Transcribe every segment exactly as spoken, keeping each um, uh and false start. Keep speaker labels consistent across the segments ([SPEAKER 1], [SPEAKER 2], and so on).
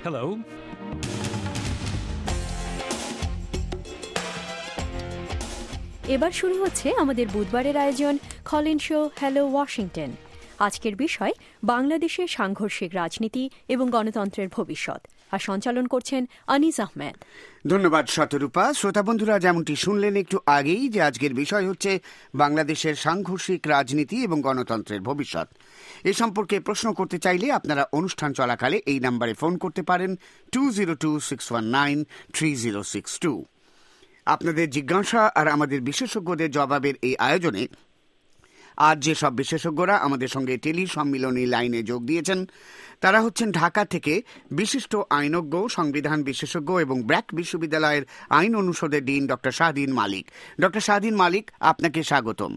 [SPEAKER 1] Hello.
[SPEAKER 2] এবার শুরু হচ্ছে আমাদের বুধবারের আয়োজন কলিন শো হ্যালো ওয়াশিংটন। আজকের বিষয় বাংলাদেশের সাংঘর্ষিক রাজনীতি এবং গণতন্ত্রের ভবিষ্যৎ, আর সঞ্চালন করছেন আনিস আহমেদ।
[SPEAKER 3] ধন্যবাদ শতরূপা। শ্রোতা বন্ধুরা, যেমনটি শুনলেন একটু আগেই যে আজকের বিষয় হচ্ছে বাংলাদেশের সাংঘর্ষিক রাজনীতি এবং গণতন্ত্রের ভবিষ্যৎ। এ সম্পর্কে প্রশ্ন করতে চাইলে আপনারা অনুষ্ঠান চলাকালে এই নম্বরে ফোন করতে পারেন two zero two six one nine three zero six two. আপনাদের জিজ্ঞাসা আর আমাদের বিশেষজ্ঞদের জবাবের এই আয়োজনে আজ যে সব বিশেষজ্ঞরা আমাদের সঙ্গে টেলি সম্মিলনী লাইনে যোগ দিয়েছেন তারা হচ্ছেন ঢাকা থেকে বিশিষ্ট আইনজ্ঞ, সংবিধান বিশেষজ্ঞ এবং ব্র্যাক বিশ্ববিদ্যালয়ের আইন অনুষদের dean doctor Shahdeen Malik. Doctor Shahdeen Malik, আপনাকে স্বাগতম।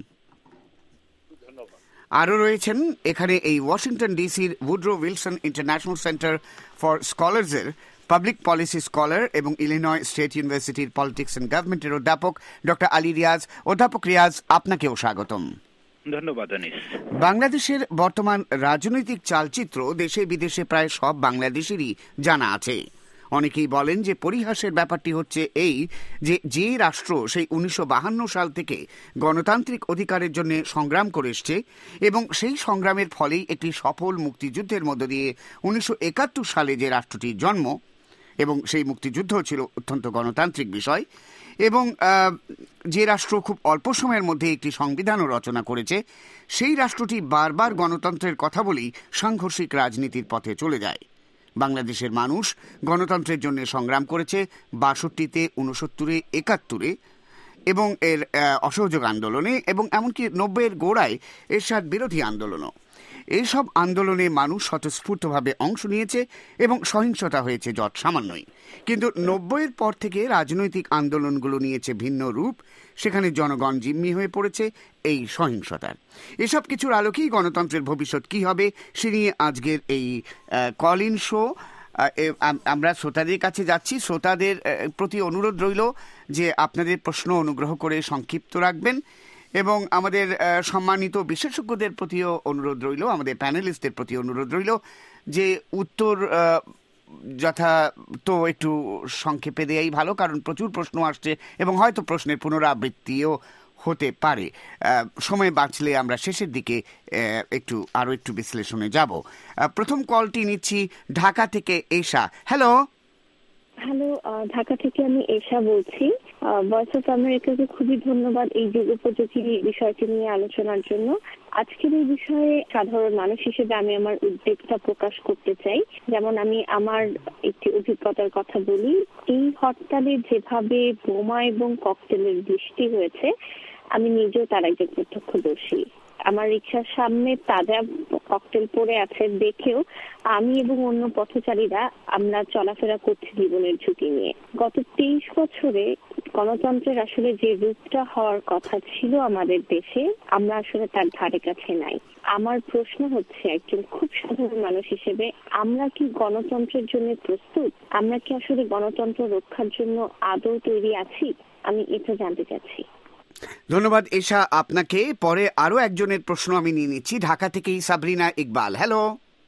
[SPEAKER 3] আরও রয়েছেন এখানে এই ওয়াশিংটন ডিসির Woodrow Wilson International Center for স্কলার্সের পাবলিক পলিসি স্কলার এবং ইলিনয় স্টেট ইউনিভার্সিটির পলিটিক্স অ্যান্ড গভর্নমেন্টের অধ্যাপক ডক্টর আলী রিয়াজ। অধ্যাপক রিয়াজ, আপনাকেও স্বাগতম।
[SPEAKER 4] ধন্যবাদ আনিস।
[SPEAKER 3] বাংলাদেশের বর্তমান রাজনৈতিক চালচিত্র দেশে বিদেশে প্রায় সব বাংলাদেশেরই জানা আছে। অনেকেই বলেন যে পরিহাসের ব্যাপারটি হচ্ছে এই যে যে রাষ্ট্র সেই উনিশশো বাহান্ন সাল থেকে গণতান্ত্রিক অধিকারের জন্য সংগ্রাম করে এসছে এবং সেই সংগ্রামের ফলেই একটি সফল মুক্তিযুদ্ধের মধ্য দিয়ে উনিশশো একাত্তর সালে যে রাষ্ট্রটির জন্ম, এবং সেই মুক্তিযুদ্ধ ছিল অত্যন্ত গণতান্ত্রিক বিষয়, এবং যে রাষ্ট্র খুব অল্প সময়ের মধ্যে একটি সংবিধানও রচনা করেছে, সেই রাষ্ট্রটি বারবার গণতন্ত্রের কথা বলেই সাংঘর্ষিক রাজনীতির পথে চলে যায়। বাংলাদেশের মানুষ গণতন্ত্রের জন্য সংগ্রাম করেছে বাষট্টিতে, উনসত্তরে, একাত্তরে এবং এর অসহযোগ আন্দোলনে, এবং এমনকি নব্বইয়ের গোড়ায় এরশাদ বিরোধী আন্দোলনও। এইসব আন্দোলনে মানুষ স্বতঃস্ফূর্তভাবে অংশ নিয়েছে এবং সহিংসতা হয়েছে যৎ সামান্যই। কিন্তু নব্বইয়ের পর থেকে রাজনৈতিক আন্দোলনগুলো নিয়েছে ভিন্ন রূপ, সেখানে জনগণ জিম্মি হয়ে পড়েছে এই সহিংসতার। এসব কিছুর আলোকেই গণতন্ত্রের ভবিষ্যৎ কী হবে সে নিয়ে আজকের এই কলিন শো। আমরা শ্রোতাদের কাছে যাচ্ছি। শ্রোতাদের প্রতি অনুরোধ রইল যে আপনাদের প্রশ্ন অনুগ্রহ করে সংক্ষিপ্ত রাখবেন, এবং আমাদের সম্মানিত বিশেষজ্ঞদের প্রতিও অনুরোধ রইল, আমাদের প্যানেলিস্টদের প্রতি অনুরোধ রইল যে উত্তর যথা তো একটু সংক্ষেপে দেয়াই ভালো, কারণ প্রচুর প্রশ্ন আসছে এবং হয়তো প্রশ্নের পুনরাবৃত্তিও হতে পারে। সময় বাঁচলে আমরা শেষের দিকে একটু আরও একটু বিশ্লেষণে যাব। প্রথম কলটি নিচ্ছি ঢাকা থেকে এশা। হ্যালো।
[SPEAKER 5] হ্যালো, ঢাকা থেকে আমি এশা বলছি। ভয়েস অফ আমেরিকাকে খুবই ধন্যবাদ এই যুগ উপযোগী বিষয়টি নিয়ে আলোচনার জন্য। আজকের এই বিষয়ে সাধারণ মানুষ হিসেবে আমি আমার উদ্বেগটা প্রকাশ করতে চাই। যেমন আমি আমার একটি অভিজ্ঞতার কথা বলি। এই হরতালে যেভাবে বোমা এবং ককটেলের বৃষ্টি হয়েছে, আমি নিজেও তার একজন প্রত্যক্ষদর্শী। আমার রিকশার সামনে তাজা ককটেল পড়ে আছে দেখেও আমি এবং অন্য পথচারীরা আমরা চলাফেরা করছি জীবনের ঝুঁকি নিয়ে। গত তেইশ বছরে গণতন্ত্রের আসলে যে রূপটা হওয়ার কথা ছিল আমাদের দেশে, আমরা আসলে তার ধারে কাছে নাই। আমার প্রশ্ন হচ্ছে, একজন খুব সাধারণ মানুষ হিসেবে আমরা কি গণতন্ত্রের জন্য প্রস্তুত? আমরা কি আসলে গণতন্ত্র রক্ষার জন্য আদৌ তৈরি আছি? আমি এটা জানতে চাচ্ছি।
[SPEAKER 3] ধন্যবাদ এশা আপনাকে। পরে আরো একজনের প্রশ্ন আমি নিয়ে নিচ্ছি ঢাকা থেকেই সাবরিনা ইকবাল। হ্যালো।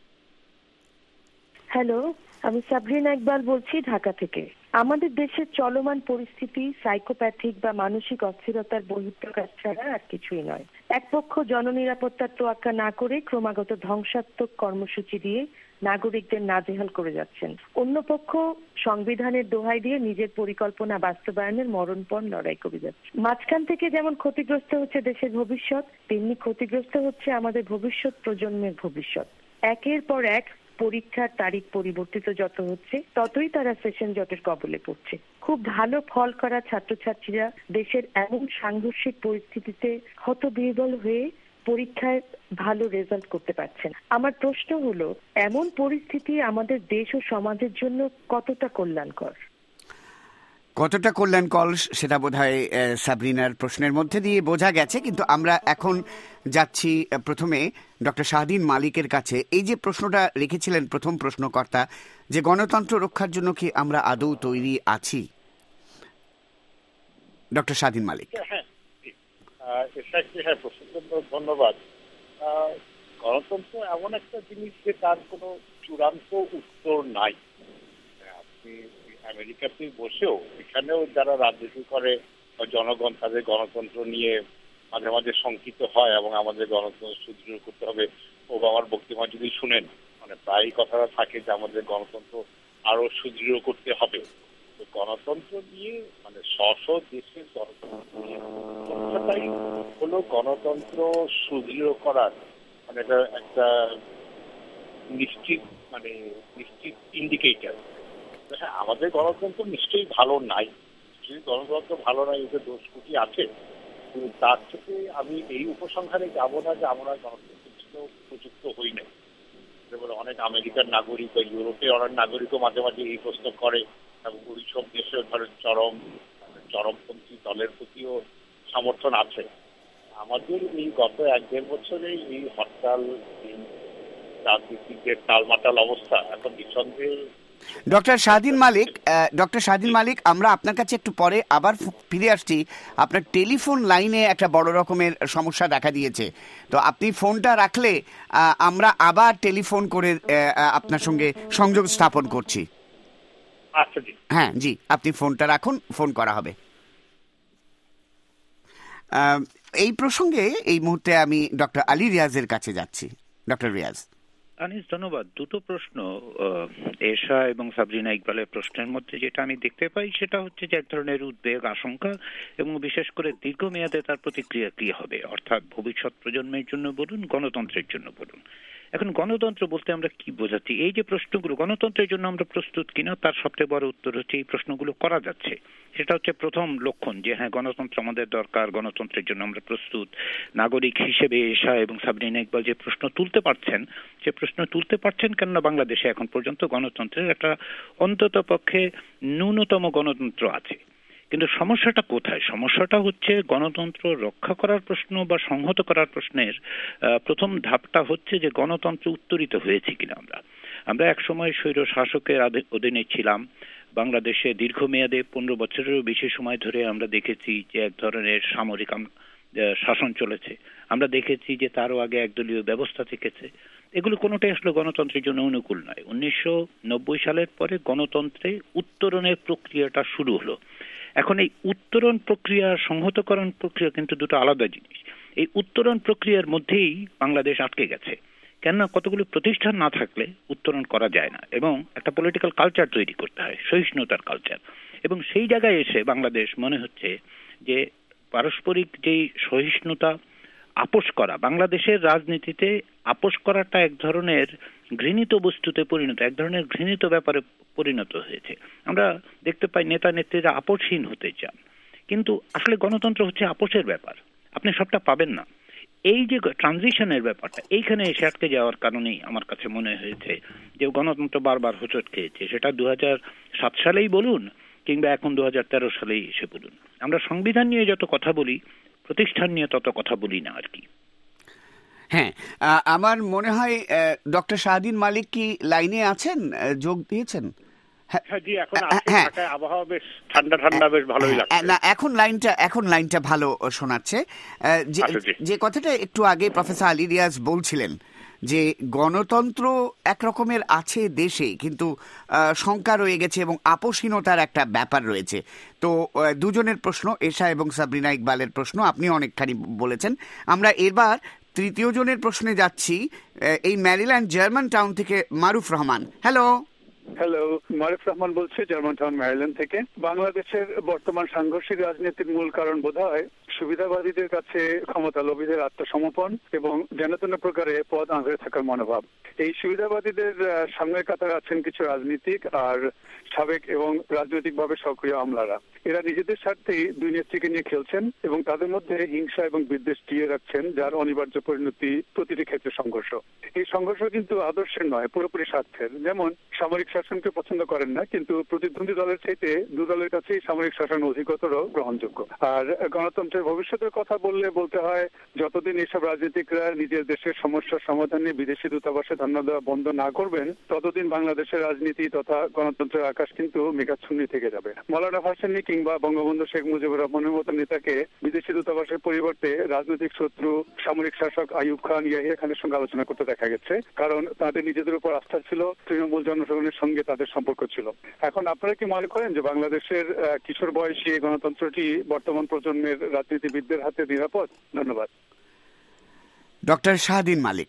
[SPEAKER 6] হ্যালো, আমি সাবরিনা ইকবাল বলছি ঢাকা থেকে। আমাদের দেশের চলমান পরিস্থিতি সাইকোপ্যাথিক বা মানসিক অস্থিরতার বহিঃপ্রকাশ ছাড়া আর কিছুই নয়। এক পক্ষ জননিরাপত্তার তোয়াক্কা না করে ক্রমাগত ধ্বংসাত্মক কর্মসূচি দিয়ে নাগরিকদের নাজেহাল করে যাচ্ছেন। অন্য পক্ষ সংবিধানের দোহাই দিয়ে নিজের পরিকল্পনা বাস্তবায়নের মরণপণ লড়াই করে যাচ্ছে। মাঝখান থেকে যেমন ক্ষতিগ্রস্ত হচ্ছে দেশের ভবিষ্যৎ, তেমনি ক্ষতিগ্রস্ত হচ্ছে আমাদের ভবিষ্যৎ প্রজন্মের ভবিষ্যৎ। একের পর এক পরীক্ষার তারিখ পরিবর্তিত যত হচ্ছে, ততই তারা সেশন জটের কবলে পড়ছে। খুব ভালো ফল করা ছাত্রছাত্রীরা দেশের এমন সাংঘর্ষিক পরিস্থিতিতে হতবিহ্বল হয়ে পরীক্ষায় ভালো রেজাল্ট করতে পারছেন। আমার প্রশ্ন হলো, এমন পরিস্থিতি আমাদের দেশ ও সমাজের জন্য কতটা কল্যাণকর?
[SPEAKER 3] কতটা কল্যাণকর সেটা বোধহয় সাবরিনার প্রশ্নের মধ্যে দিয়ে বোঝা গেছে, কিন্তু আমরা এখন যাচ্ছি প্রথমে ডক্টর শাহদিন মালিকের কাছে। এই যে প্রশ্নটা রেখেছিলেন প্রথম প্রশ্নকর্তা, যে গণতন্ত্র রক্ষার জন্য কি আমরা আদৌ তৈরি আছি? ডক্টর শাহদিন মালিক।
[SPEAKER 7] হ্যাঁ, হ্যাঁ, প্রশ্নের জন্য ধন্যবাদ। গণতন্ত্র এমন একটা জিনিস যে তার কোনো চূড়ান্ত উত্তর নাই। আপনি আমেরিকাতে বসেও এখানেও যারা রাজনীতি করে জনগণ তাদের গণতন্ত্র নিয়ে মাঝে মাঝে শঙ্কিত হয় এবং আমাদের গণতন্ত্র সুদৃঢ় করতে হবে। ওবামার বক্তব্য যদি শুনেন মানে প্রায় কথাটা থাকে যে আমাদের গণতন্ত্র আরো সুদৃঢ় করতে হবে। তো গণতন্ত্র নিয়ে মানে স্ব দেশের গণতন্ত্র নিয়ে হলো গণতন্ত্র সুদৃঢ় করার মানে এটা একটা নিশ্চিত মানে নিশ্চিত ইন্ডিকেটর। হ্যাঁ, আমাদের গণতন্ত্র নিশ্চয়ই ভালো নাই, নিশ্চয়ই গণতন্ত্র ভালো নাই, এতে দোষ ত্রুটি আছে। তার থেকে আমি এই উপসংহারে যাবো না যে আমরা গণতন্ত্রের জন্য উপযুক্ত হই নাই। যেমন অনেক আমেরিকার নাগরিক বা ইউরোপের অনেক নাগরিকও মাঝে মাঝে এই প্রশ্ন করে এবং ওইসব দেশে ধরেন চরম চরমপন্থী দলের প্রতিও সমর্থন আছে। আমাদের এই গত এক দেড় বছরে এই হরতাল, এই রাজনীতির যে টালমাটাল অবস্থা এখন নিঃসন্দেহে।
[SPEAKER 3] ডক্টর শাহদিন মালিক, ডক্টর শাহদিন মালিক আমরা আপনার কাছে একটু পরে আবার ফিরে আসছি। আপনার টেলিফোন লাইনে একটা বড় রকমের সমস্যা দেখা দিয়েছে, তো আপনি ফোনটা রাখলে আমরা আবার টেলিফোন করে আপনার সঙ্গে সংযোগ স্থাপন করছি।
[SPEAKER 7] আচ্ছা জি,
[SPEAKER 3] হ্যাঁ জি, আপনি ফোনটা রাখুন, ফোন করা হবে। এই প্রসঙ্গে এই মুহূর্তে আমি ডক্টর আলী রিয়াজের কাছে যাচ্ছি। ডক্টর রিয়াজ।
[SPEAKER 1] আনিস, ধন্যবাদ। দুটো প্রশ্ন এশা এবং সাবরিনা ইকবালের প্রশ্নের মধ্যে যেটা আমি দেখতে পাই সেটা হচ্ছে যে এক ধরনের উদ্বেগ, আশঙ্কা এবং বিশেষ করে দীর্ঘমেয়াদে তার প্রতিক্রিয়া কি হবে, অর্থাৎ ভবিষ্যৎ প্রজন্মের জন্য বলুন, গণতন্ত্রের জন্য বলুন। এখন গণতন্ত্র বলতে আমরা কি বোঝাচ্ছি? এই যে প্রশ্নগুলো, গণতন্ত্রের জন্য আমরা প্রস্তুত কিনা তার সবচেয়ে বড় উত্তর হচ্ছে এই প্রশ্নগুলো করা যাচ্ছে। সেটা হচ্ছে প্রথম লক্ষণ যে হ্যাঁ, গণতন্ত্র আমাদের দরকার, গণতন্ত্রের জন্য আমরা প্রস্তুত। নাগরিক হিসেবে এশা এবং সাবরিনা ইকবাল যে প্রশ্ন তুলতে পারছেন, সে প্রশ্ন তুলতে পারছেন কেননা বাংলাদেশে এখন পর্যন্ত গণতন্ত্রের একটা অন্তত পক্ষে ন্যূনতম গণতন্ত্র আছে। কিন্তু সমস্যাটা কোথায়? সমস্যাটা হচ্ছে গণতন্ত্র রক্ষা করার প্রশ্ন বা সংহত করার প্রশ্নের প্রথম ধাপটা হচ্ছে যে গণতন্ত্র উত্তরিত হয়েছে কিনা। আমরা আমরা এক সময় স্বৈর শাসকের অধীনে ছিলাম। বাংলাদেশে দীর্ঘমেয়াদে পনেরো বছরেরও বেশি সময় ধরে আমরা দেখেছি যে এক ধরনের সামরিক শাসন চলেছে। আমরা দেখেছি যে তারও আগে একদলীয় ব্যবস্থা থেকেছে। এগুলো কোনোটাই আসলে গণতন্ত্রের জন্য অনুকূল নয়। উনিশশো নব্বই সালের পরে গণতন্ত্রে উত্তরণের প্রক্রিয়াটা শুরু হলো। এখন এই উত্তরণ প্রক্রিয়া, সংহতকরণ প্রক্রিয়া কিন্তু দুটো আলাদা জিনিস। এই উত্তরণ প্রক্রিয়ার মধ্যেই বাংলাদেশ আটকে গেছে, কেননা কতগুলো প্রতিষ্ঠান না থাকলে উত্তরণ করা যায় না এবং একটা পলিটিক্যাল কালচার তৈরি করতে হয়, সহিষ্ণুতার কালচার। এবং সেই জায়গায় এসে বাংলাদেশ মনে হচ্ছে যে পারস্পরিক যেই সহিষ্ণুতা, আপোষ করা, বাংলাদেশের রাজনীতিতে আপোষ করাটা এক ধরনের ঘৃণিত বস্তুতে পরিণত, এক ধরনের ঘৃণিত ব্যাপারে পরিণত হয়েছে। আমরা দেখতে পাই নেতা নেত্রীরা আপোষহীন হতে চান, কিন্তু আসলে গণতন্ত্র হচ্ছে আপোষের ব্যাপার, আপনি সবটা পাবেন না। এই যে ট্রানজিশনের ব্যাপারটা, এইখানে এসে আটকে যাওয়ার কারণেই আমার কাছে মনে হয়েছে যে গণতন্ত্র বারবার হোঁচট খেয়েছে। সেটা দু হাজার সাত সালেই বলুন কিংবা এখন দু হাজার তেরো সালেই এসে বলুন। আমরা সংবিধান নিয়ে যত কথা বলি, প্রতিষ্ঠান নিয়ে তত কথা বলি না আর কি।
[SPEAKER 3] হ্যাঁ, আমার মনে হয় ডক্টর শাহদিন মালিক কি লাইনে আছেন, যোগ দিয়েছেন?
[SPEAKER 7] আবহাওয়া বেশ ঠান্ডা ঠান্ডা, বেশ ভালোই লাগছে।
[SPEAKER 3] না, এখন লাইনটা এখন লাইনটা ভালো শোনাচ্ছে। যে কথাটা একটু আগে প্রফেসর আলী রিয়াজ বলছিলেন যে গণতন্ত্র একরকমের আছে দেশে, কিন্তু শঙ্কা রয়ে গেছে এবং আপোষহীনতার একটা ব্যাপার রয়েছে। তো দুজনের প্রশ্ন, এশা এবং সাবরিনা ইকবালের প্রশ্ন আপনি অনেকখানি বলেছেন। আমরা এবার তৃতীয় জনের প্রশ্নে যাচ্ছি। এই ম্যারিল্যান্ড জার্মান টাউন থেকে মারুফ রহমান। হ্যালো।
[SPEAKER 4] হ্যালো, মারুফ রহমান বলছি জার্মান টাউন ম্যারিল্যান্ড থেকে। বাংলাদেশের বর্তমান সাংঘর্ষিক রাজনীতির মূল কারণ বোধহয় সুবিধাবাদীদের কাছে ক্ষমতা লোভীদের আত্মসমর্পণ এবং যেন প্রকারে পদ আঁকড়ে থাকার মনোভাব। এই সুবিধাবাদীদের সামনের কাতারে আছেন কিছু রাজনীতিক আর সাবেক এবং রাজনৈতিকভাবে সক্রিয় আমলারা। এরা নিজেদের স্বার্থেই দুই নেত্রীকে নিয়ে খেলছেন এবং তাদের মধ্যে হিংসা এবং বিদ্বেষ টিয়ে রাখছেন, যার অনিবার্য পরিণতি প্রতিটি ক্ষেত্রে সংঘর্ষ। এই সংঘর্ষ কিন্তু আদর্শের নয়, পুরোপুরি স্বার্থের। যেমন সামরিক শাসনকে পছন্দ করেন না, কিন্তু প্রতিদ্বন্দ্বী দলের চাইতে দু দলের কাছেই সামরিক শাসন অধিকতর গ্রহণযোগ্য। আর গণতন্ত্রের ভবিষ্যতের কথা বললে বলতে হয়, যতদিন এইসব রাজনীতিকরা নিজের দেশের সমস্যার সমাধানে বিদেশি দূতাবাসে ধর্ণা দেওয়া বন্ধ না করবেন, ততদিন বাংলাদেশের রাজনীতি তথা গণতন্ত্রের আকাশ কিন্তু মেঘাচ্ছন্ন থেকে যাবে। মৌলানা ভাসানী কিংবা বঙ্গবন্ধু শেখ মুজিবুর রহমানের মতো নেতাকে বিদেশি দূতাবাসের পরিবর্তে রাজনৈতিক শত্রু সামরিক শাসক আইয়ুব খান, ইয়াহিয়া খানের সঙ্গে আলোচনা করতে দেখা গেছে, কারণ তাদের নিজেদের উপর আস্থা ছিল তৃণমূল জনগণের সঙ্গে তাদের সম্পর্ক ছিল। এখন আপনারা কি মনে করেন যে বাংলাদেশের কিশোর বয়সী এই গণতন্ত্রটি বর্তমান প্রজন্মের রাজনীতিবিদদের হাতে নিরাপদ? ধন্যবাদ।
[SPEAKER 3] ডক্টর শাহদিন মালিক।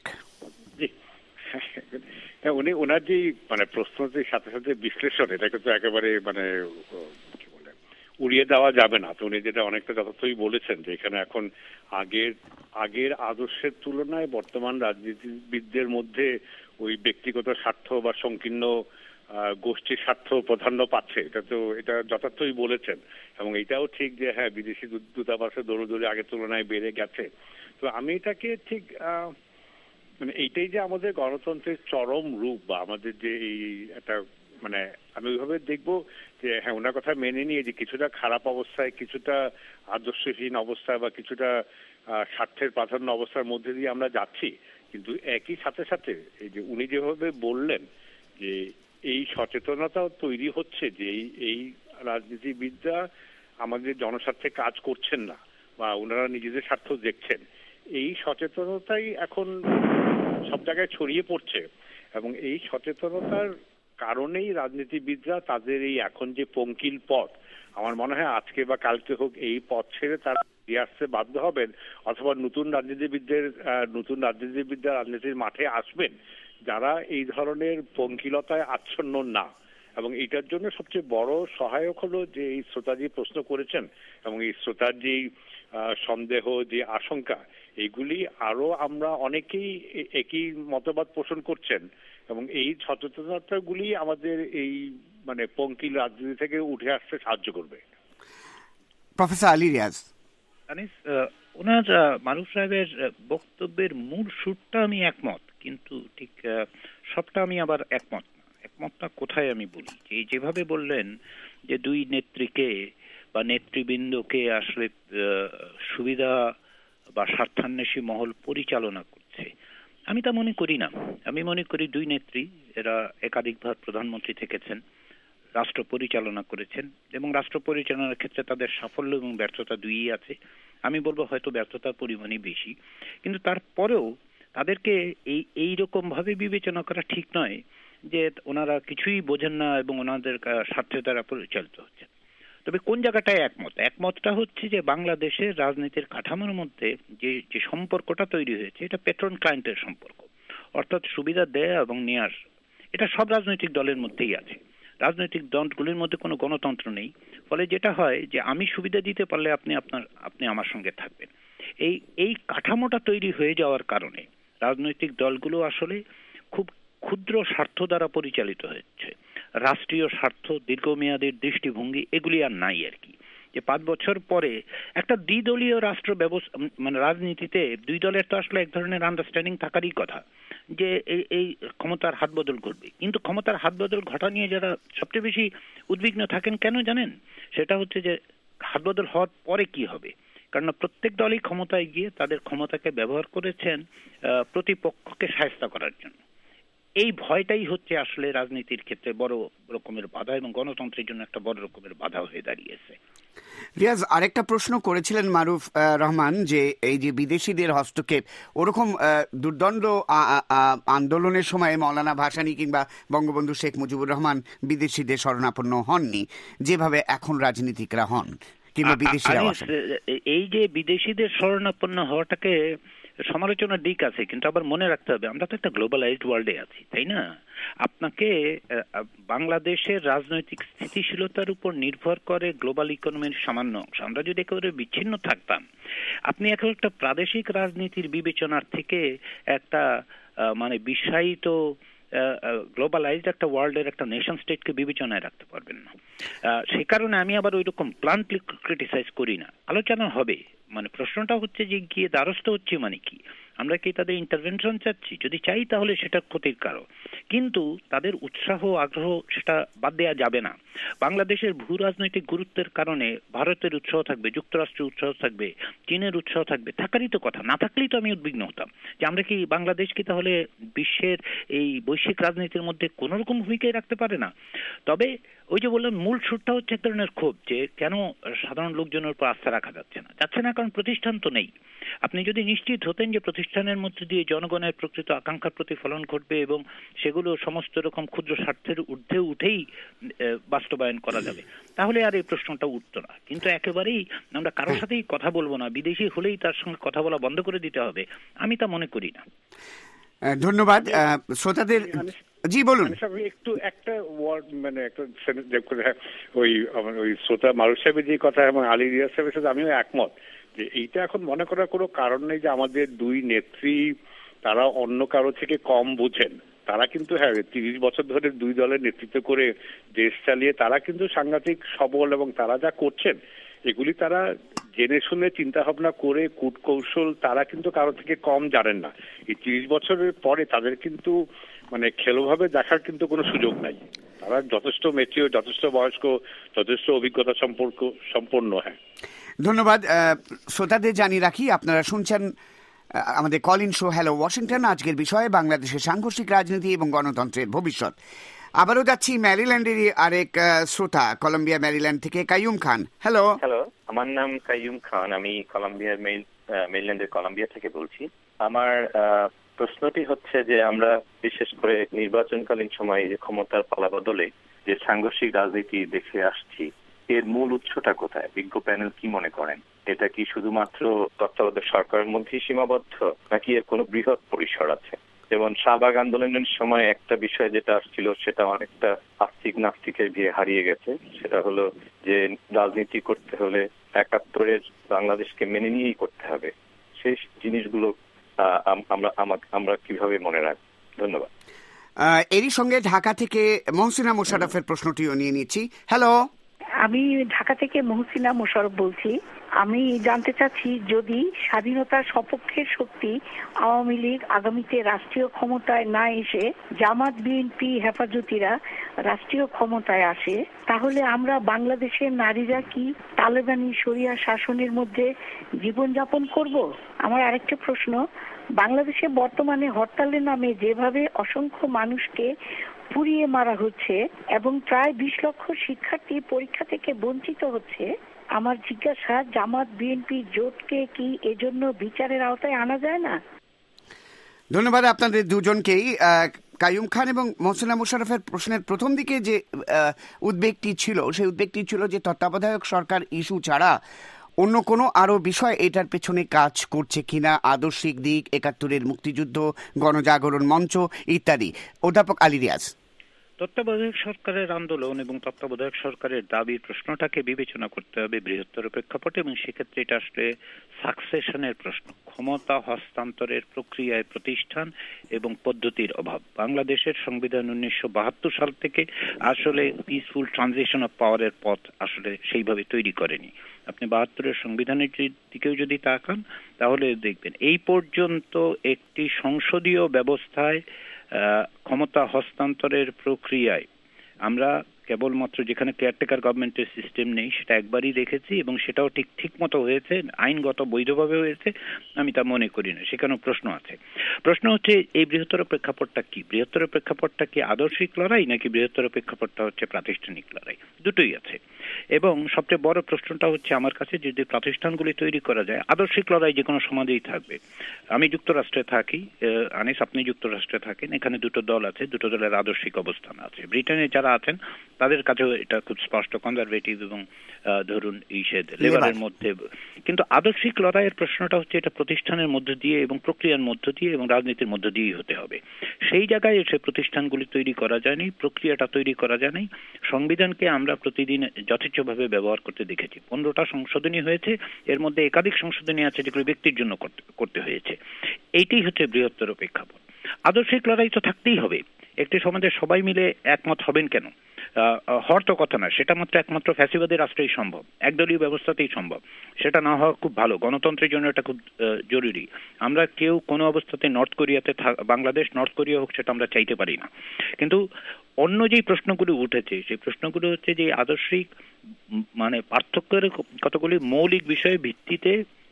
[SPEAKER 7] উনি ওনার যে মানে প্রশ্নটির সাথে সাথে বিশ্লেষণ, এটা কিন্তু একেবারে মানে কি বলে উড়িয়ে দেওয়া যাবে না। তো উনি যেটা অনেকটা যথার্থই বলেছেন যে এখানে এখন আগের আগের আদর্শের তুলনায় বর্তমান রাজনীতিবিদদের মধ্যে ওই ব্যক্তিগত স্বার্থ বা সংকীর্ণ গোষ্ঠীর স্বার্থ প্রাধান্য পাচ্ছে। এটা তো এটা যথার্থই বলেছেন, এবং এটাও ঠিক যে হ্যাঁ বিদেশি দূতাবাসের দৌড়দৌড়ি আগের তুলনায় বেড়ে গেছে। তো আমি এটাকে ঠিক মানে এইটাই যে আমাদের গণতন্ত্রের চরম রূপ বা আমাদের যে এই একটা মানে আমি ওইভাবে দেখবো যে হ্যাঁ ওনার কথা মেনে নিয়ে যে কিছুটা খারাপ অবস্থায়, কিছুটা আদর্শহীন অবস্থায় বা কিছুটা স্বার্থের প্রাধান্য অবস্থার মধ্যে দিয়ে আমরা যাচ্ছি, কিন্তু একই সাথে সাথে এই যে উনি যেভাবে বললেন যে এই সচেতনতাও তৈরি হচ্ছে যে এই এই রাজনীতিবিদরা আমাদের জনস্বার্থে কাজ করছেন না বা ওনারা নিজেদের স্বার্থ দেখছেন, এই সচেতনতাই এখন সব জায়গায় ছড়িয়ে পড়ছে। এবং এই সচেতনতার কারণেই রাজনীতিবিদরা তাদের এই এখন যে পঙ্কিল পথ, আমার মনে হয় আজকে বা কালকে হোক এই পথ ছেড়ে তারা ফিরে আসতে বাধ্য হবেন, অথবা নতুন রাজনীতিবিদদের নতুন রাজনীতিবিদরা রাজনীতির মাঠে আসবেন যারা এই ধরনের পঙ্কিলতায় আচ্ছন্ন না। এবং এটার জন্য সবচেয়ে বড় সহায়ক হলো যে এই শ্রোতা যে প্রশ্ন করেছেন এবং এই শ্রোতার যে সন্দেহ, যে আশঙ্কা, এগুলি আরো আমরা অনেকেই একই মতবাদ পোষণ করছেন, এবং এই সচেতনতাগুলি আমাদের এই মানে পঙ্কিল রাজনীতি থেকে উঠে আসতে সাহায্য করবে।
[SPEAKER 3] প্রফেসর আলী রিয়াজ।
[SPEAKER 1] ওনার মারুফ সাহেবের বক্তব্যের মূল সুরটা আমি একমত, কিন্তু ঠিক সবটা আমি আবার একমত না। একমতটা কোথায় আমি বলি, যে যেভাবে বললেন যে দুই নেত্রীকে বা নেতৃবৃন্দকে আসলে সুবিধা বা স্বার্থান্বেষী মহল পরিচালনা করছে, আমি তা মনে করি না। আমি মনে করি দুই নেত্রী এরা একাধিকবার প্রধানমন্ত্রী থেকেছেন, রাষ্ট্র পরিচালনা করেছেন, এবং রাষ্ট্র পরিচালনার ক্ষেত্রে তাদের সাফল্য এবং ব্যর্থতা দুইই আছে। আমি বলবো হয়তো ব্যর্থতার পরিমাণই বেশি, কিন্তু তারপরেও তাদেরকে এই এইরকম ভাবে বিবেচনা করা ঠিক নয় যে ওনারা কিছুই বোঝেন না এবং ওনাদের স্বার্থে তারা পরিচালিত হচ্ছে। তবে কোন জায়গাটায় একমত, একমতটা হচ্ছে যে বাংলাদেশের রাজনীতির কাঠামোর মধ্যে যে যে সম্পর্কটা তৈরি হয়েছে, এটা পেট্রন ক্লায়েন্টের সম্পর্ক, অর্থাৎ সুবিধা দেয়া এবং নেয়ার, এটা সব রাজনৈতিক দলের মধ্যেই আছে। রাজনৈতিক দলগুলির মধ্যে কোনো গণতন্ত্র নেই, ফলে যেটা হয় যে আমি সুবিধা দিতে পারলে আপনি আপনার আপনি আমার সঙ্গে থাকবেন। এই এই কাঠামোটা তৈরি হয়ে যাওয়ার কারণে রাজনৈতিক দলগুলো আসলে খুব ক্ষুদ্র স্বার্থ দ্বারা পরিচালিত হচ্ছে। রাষ্ট্রীয় স্বার্থ, দীর্ঘমেয়াদের দৃষ্টিভঙ্গি এগুলি আর নাই আর কি। যে পাঁচ বছর পরে একটা দ্বিদলীয় রাষ্ট্র ব্যবস্থা মানে রাজনীতিতে দুই দলের তো আসলে এক ধরনের আন্ডারস্ট্যান্ডিং থাকারই কথা যে এই এই ক্ষমতার হাত বদল ঘটবে, কিন্তু ক্ষমতার হাত বদল ঘটা নিয়ে যারা সবচেয়ে বেশি উদ্বিগ্ন থাকেন কেন জানেন? সেটা হচ্ছে যে হাত বদল হওয়ার পরে কি হবে। কারণ প্রত্যেক দলই ক্ষমতায় গিয়ে তাদের ক্ষমতাকে ব্যবহার করেছেন প্রতিপক্ষকে শায়েস্তা করার জন্য। এই ভয়টাই হচ্ছে আসলে রাজনীতির ক্ষেত্রে বড় রকমের বাধা এবং গণতন্ত্রের জন্য একটা বড় রকমের বাধা হয়ে দাঁড়িয়েছে।
[SPEAKER 3] রিয়াজ, আরেকটা প্রশ্ন করেছিলেন মারুফ রহমান যে এই যে বিদেশিদের হস্তক্ষেপ, ওরকম দুর্দণ্ড আন্দোলনের সময় মৌলানা ভাসানী কিংবা বঙ্গবন্ধু শেখ মুজিবুর রহমান বিদেশিদের শরণাপন্ন হননি যেভাবে এখন রাজনীতিকরা হন কিংবা বিদেশিরা।
[SPEAKER 1] এই যে বিদেশিদের শরণাপন্ন হওয়াটাকে সমালোচনার দিক আছে, কিন্তু আবার মনে রাখতে হবে আমরা তো একটা গ্লোবালাইজড ওয়ার্ল্ডে আছি, তাই না? আপনাকে বাংলাদেশের রাজনৈতিক স্থিতিশীলতার উপর নির্ভর করে গ্লোবাল ইকোনমির সামান্য অংশ। আমরা যদি একেবারে বিচ্ছিন্ন থাকতাম, আপনি এখন একটা প্রাদেশিক রাজনীতির বিবেচনার থেকে একটা মানে বিশ্বায়িত গ্লোবালাইজড একটা ওয়ার্ল্ডের একটা নেশন স্টেটকে বিবেচনায় রাখতে পারবেন না। সে কারণে আমি আবার ওই রকম প্লান্টলি ক্রিটিসাইজ করি না। আলোচনা হবে, মানে প্রশ্নটা হচ্ছে যে গিয়ে দ্বারস্থ হচ্ছে মানে কি? আমরা কি তাদের ইন্টারভেনশন চাচ্ছি? যদি চাই তাহলে সেটা ক্ষতির কারণ, কিন্তু তাদের উৎসাহ আগ্রহ সেটা বাদ দেওয়া যাবে না। বাংলাদেশের ভূ রাজনৈতিক গুরুত্বের কারণে ভারতের উৎসাহ থাকবে, যুক্তরাষ্ট্রের উৎসাহ থাকবে, চীনের উৎসাহ থাকবে, থাকারই তো কথা। না থাকলেই তো আমি উদ্বিগ্ন হতাম যে আমরা কি বাংলাদেশকে তাহলে বিশ্বের এই বৈশ্বিক রাজনীতির মধ্যে কোনো রকম ভূমিকায় রাখতে পারে না। তবে ওই যে বললাম, মূল সুরটা হচ্ছে এক ধরনের ক্ষোভ যে কেন সাধারণ লোকজনের উপর আস্থা রাখা যাচ্ছে না যাচ্ছে না কারণ প্রতিষ্ঠান তো নেই। আপনি যদি নিশ্চিত হতেন যে প্রতিষ্ঠানের মধ্যে দিয়ে জনগণের প্রকৃত আকাঙ্ক্ষার প্রতিফলন ঘটবে এবং সেগুলো সমস্ত রকম ক্ষুদ্র স্বার্থের ঊর্ধ্বে উঠেই বাস্তবায়ন করা যাবে, তাহলে আর এই প্রশ্নটা উঠতো না। কিন্তু একেবারেই আমরা কারোর সাথেই কথা বলবো না, বিদেশি হলেই তার সঙ্গে কথা বলা বন্ধ করে দিতে হবে, আমি তা মনে করি না।
[SPEAKER 3] ধন্যবাদ শ্রোতাদের। জি বলুন।
[SPEAKER 7] আমি একটু একটা ওয়ার্ড মানে একটা ওই ওই শ্রোতা মারুফ সাহেবের যে কথা এবং আলী রিয়াজ সাহেবের সাথে আমিও একমত যে এইটা এখন মনে করার কোনো কারণ নেই যে আমাদের দুই নেত্রী তারা অন্য কারো থেকে কম বুঝেন। তারা কিন্তু হ্যাঁ তিরিশ বছর ধরে দুই দলের নেতৃত্ব করে দেশ চালিয়ে তারা কিন্তু সাংঘাতিক সবল, এবং তারা যা করছেন এগুলি তারা জেনে শুনে চিন্তা ভাবনা করে কূটকৌশল তারা কিন্তু কারো থেকে কম জানেন না। এই তিরিশ বছরের পরে তাদের কিন্তু মানে খেলোভাবে দেখার কিন্তু কোনো সুযোগ নাই। তারা যথেষ্ট ম্যাচিওর, যথেষ্ট বয়স্ক, যথেষ্ট অভিজ্ঞতা সম্পর্ক সম্পন্ন। হ্যাঁ
[SPEAKER 3] ধন্যবাদ। শ্রোতাদের জানিয়ে রাখি আপনারা শুনছেন আমাদের call in show hello Washington. আজকের বিষয়ে বাংলাদেশের সাংঘর্ষিক রাজনীতি এবং গণতন্ত্রের ভবিষ্যৎ। আবারও যাচ্ছি ম্যারিল্যান্ডের আরেক শ্রোতা, কলম্বিয়া ম্যারিল্যান্ড থেকে কাইয়ুম খান। হ্যালো।
[SPEAKER 8] হ্যালো, আমার নাম কাইয়ুম খান, আমি কলম্বিয়ার মেরিল্যান্ডের কলম্বিয়া থেকে বলছি। আমার প্রশ্নটি হচ্ছে যে আমরা বিশেষ করে নির্বাচনকালীন সময় যে ক্ষমতার পালাবদলে যে সাংঘর্ষিক রাজনীতি দেখে আসছি, এর মূল উৎসটা কোথায়? বিজ্ঞ প্যানেল কি মনে করেন? এটা কি শুধুমাত্র তত্ত্বাবধায়ক সরকারের মধ্যেই সীমাবদ্ধ, নাকি এর কোনো বৃহৎ পরিসর আছে? যেমন শাহবাগ আন্দোলনের সময় একটা বিষয় যেটা আসছিল সেটা অনেকটা আস্তিক নাস্তিকের ভিড়ে হারিয়ে গেছে। সেটা হলো যে রাজনীতি করতে হলে একাত্তরের বাংলাদেশকে মেনে নিয়েই করতে হবে। সেই জিনিসগুলো আমরা আমরা কিভাবে মনে রাখব? ধন্যবাদ।
[SPEAKER 3] এরই সঙ্গে ঢাকা থেকে মহসিনা মোশাররফের প্রশ্নটিও নিয়ে নিচ্ছি। হ্যালো,
[SPEAKER 9] আমি ঢাকা থেকে মহসিনা মোশাররফ বলছি। আমি জানতে চাচ্ছি, যদি স্বাধীনতার সপক্ষের শক্তি আওয়ামী লীগ আগামীতে রাষ্ট্রীয় ক্ষমতায় না এসে জামাত বিএনপি হেফাজতিরা রাষ্ট্রীয় ক্ষমতায় আসে, তাহলে আমরা বাংলাদেশের নারীরা কি তালেবানি শরিয়া শাসনের মধ্যে জীবনযাপন করব? আমার আরেকটা প্রশ্ন, বাংলাদেশে বর্তমানে হরতালের নামে যেভাবে অসংখ্য মানুষকে পুড়িয়ে মারা হচ্ছে এবং প্রায় বিশ লক্ষ শিক্ষার্থী পরীক্ষা থেকে বঞ্চিত হচ্ছে, আমার জিজ্ঞাসা, জামাত বিএনপি জোটকে কি এজন্য বিচারের আওতায় আনা যায় না?
[SPEAKER 3] ধন্যবাদ আপনাদের দুজনকেই। কাইয়ুম খান এবং মহসিনা মোশাররফের প্রশ্নের প্রথম দিকে যে উদ্বেগটি ছিল, সেই উদ্বেগটি ছিল যে তত্ত্বাবধায়ক সরকার ইস্যু ছাড়া অন্য কোনো আরো বিষয় এটার পেছনে কাজ করছে কিনা, আদর্শিক দিক, একাত্তরের মুক্তিযুদ্ধ, গণজাগরণ মঞ্চ ইত্যাদি। অধ্যাপক আলী রিয়াজ।
[SPEAKER 1] তত্ত্বাবধায়ক সরকারের আন্দোলন এবং তত্ত্বাবধায়ক সরকারের দাবির প্রশ্নটাকে বিবেচনা করতে হবে বৃহত্তর প্রেক্ষাপটে, এবং সেক্ষেত্রে এটা আসলে সাকসেশনের প্রশ্ন, ক্ষমতা হস্তান্তরের প্রক্রিয়ায় প্রতিষ্ঠান এবং পদ্ধতির অভাব। বাংলাদেশের সংবিধান উনিশশো বাহাত্তর সাল থেকে আসলে পিসফুল ট্রানজিশন অফ পাওয়ারের পথ আসলে সেইভাবে তৈরি করেনি। আপনি বাহাত্তরের সংবিধানের দিকেও যদি তাকান তাহলে দেখবেন এই পর্যন্ত একটি সংসদীয় ব্যবস্থায় ক্ষমতা হস্তান্তরের প্রক্রিয়ায় আমরা কেবলমাত্র যেখানে কেয়ারটেকার গভর্নমেন্টের সিস্টেম নেই সেটা একবারই দেখেছি, এবং সেটাও ঠিক ঠিক মতো হয়েছে, আইনগত বৈধভাবে হয়েছে আমি তা মনে করি না, সেখানেও প্রশ্ন আছে। প্রশ্ন হচ্ছে এই বৃহত্তর প্রেক্ষাপটটা কি? বৃহত্তর প্রেক্ষাপটটা কি আদর্শিক লড়াই, নাকি বৃহত্তর প্রেক্ষাপটটা হচ্ছে প্রাতিষ্ঠানিক লড়াই? দুটোই আছে। এবং সবচেয়ে বড় প্রশ্নটা হচ্ছে আমার কাছে, যদি প্রাতিষ্ঠানগুলি তৈরি করা যায়, আদর্শিক লড়াই যে কোনো সমাজেই থাকবে। আমি যুক্তরাষ্ট্রে থাকি, আনিস আপনি যুক্তরাষ্ট্রে থাকেন, এখানে দুটো দল আছে, দুটো দলের আদর্শিক অবস্থান আছে। ব্রিটেনে যারা আছেন তাদের কাছেও এটা খুব স্পষ্ট, কনজারভেটিভ এবং ধরুন ইসেদ লেবারের মধ্যে। কিন্তু আদর্শিক লড়াইয়ের প্রশ্নটা হচ্ছে এটা প্রতিষ্ঠানের মধ্য দিয়ে এবং প্রক্রিয়ার মধ্য দিয়ে এবং রাজনীতির মধ্য দিয়েই হতে হবে। সেই জায়গায় এসে প্রতিষ্ঠানগুলি তৈরি করা যায়নি, প্রক্রিয়াটা তৈরি করা যায়নি। সংবিধানকে আমরা প্রতিদিন যথেচ্ছভাবে ব্যবহার করতে দেখেছি। পনেরোটা সংশোধনী হয়েছে, এর মধ্যে একাধিক সংশোধনী আছে যেগুলো ব্যক্তির জন্য করতে হয়েছে। এইটাই হচ্ছে বৃহত্তর প্রেক্ষাপট। আদর্শিক লড়াই তো থাকতেই হবে। একটি সমাজে সবাই মিলে একমত হবেন কেন? হওয়ার তো কথা না, সেটা মাত্র একমাত্র ফ্যাসিবাদী রাষ্ট্রেই সম্ভব, একদলীয় ব্যবস্থাতেই সম্ভব। সেটা না হওয়া খুব ভালো, গণতন্ত্রের জন্য এটা খুব জরুরি। আমরা কেউ কোনো অবস্থাতে নর্থ কোরিয়াতে বাংলাদেশ নর্থ কোরিয়া হোক সেটা আমরা চাইতে পারি না। কিন্তু অন্য যেই প্রশ্নগুলো উঠেছে সেই প্রশ্নগুলো হচ্ছে যে আদর্শিক মানে পার্থক্যের কতগুলি মৌলিক বিষয়ের ভিত্তিতে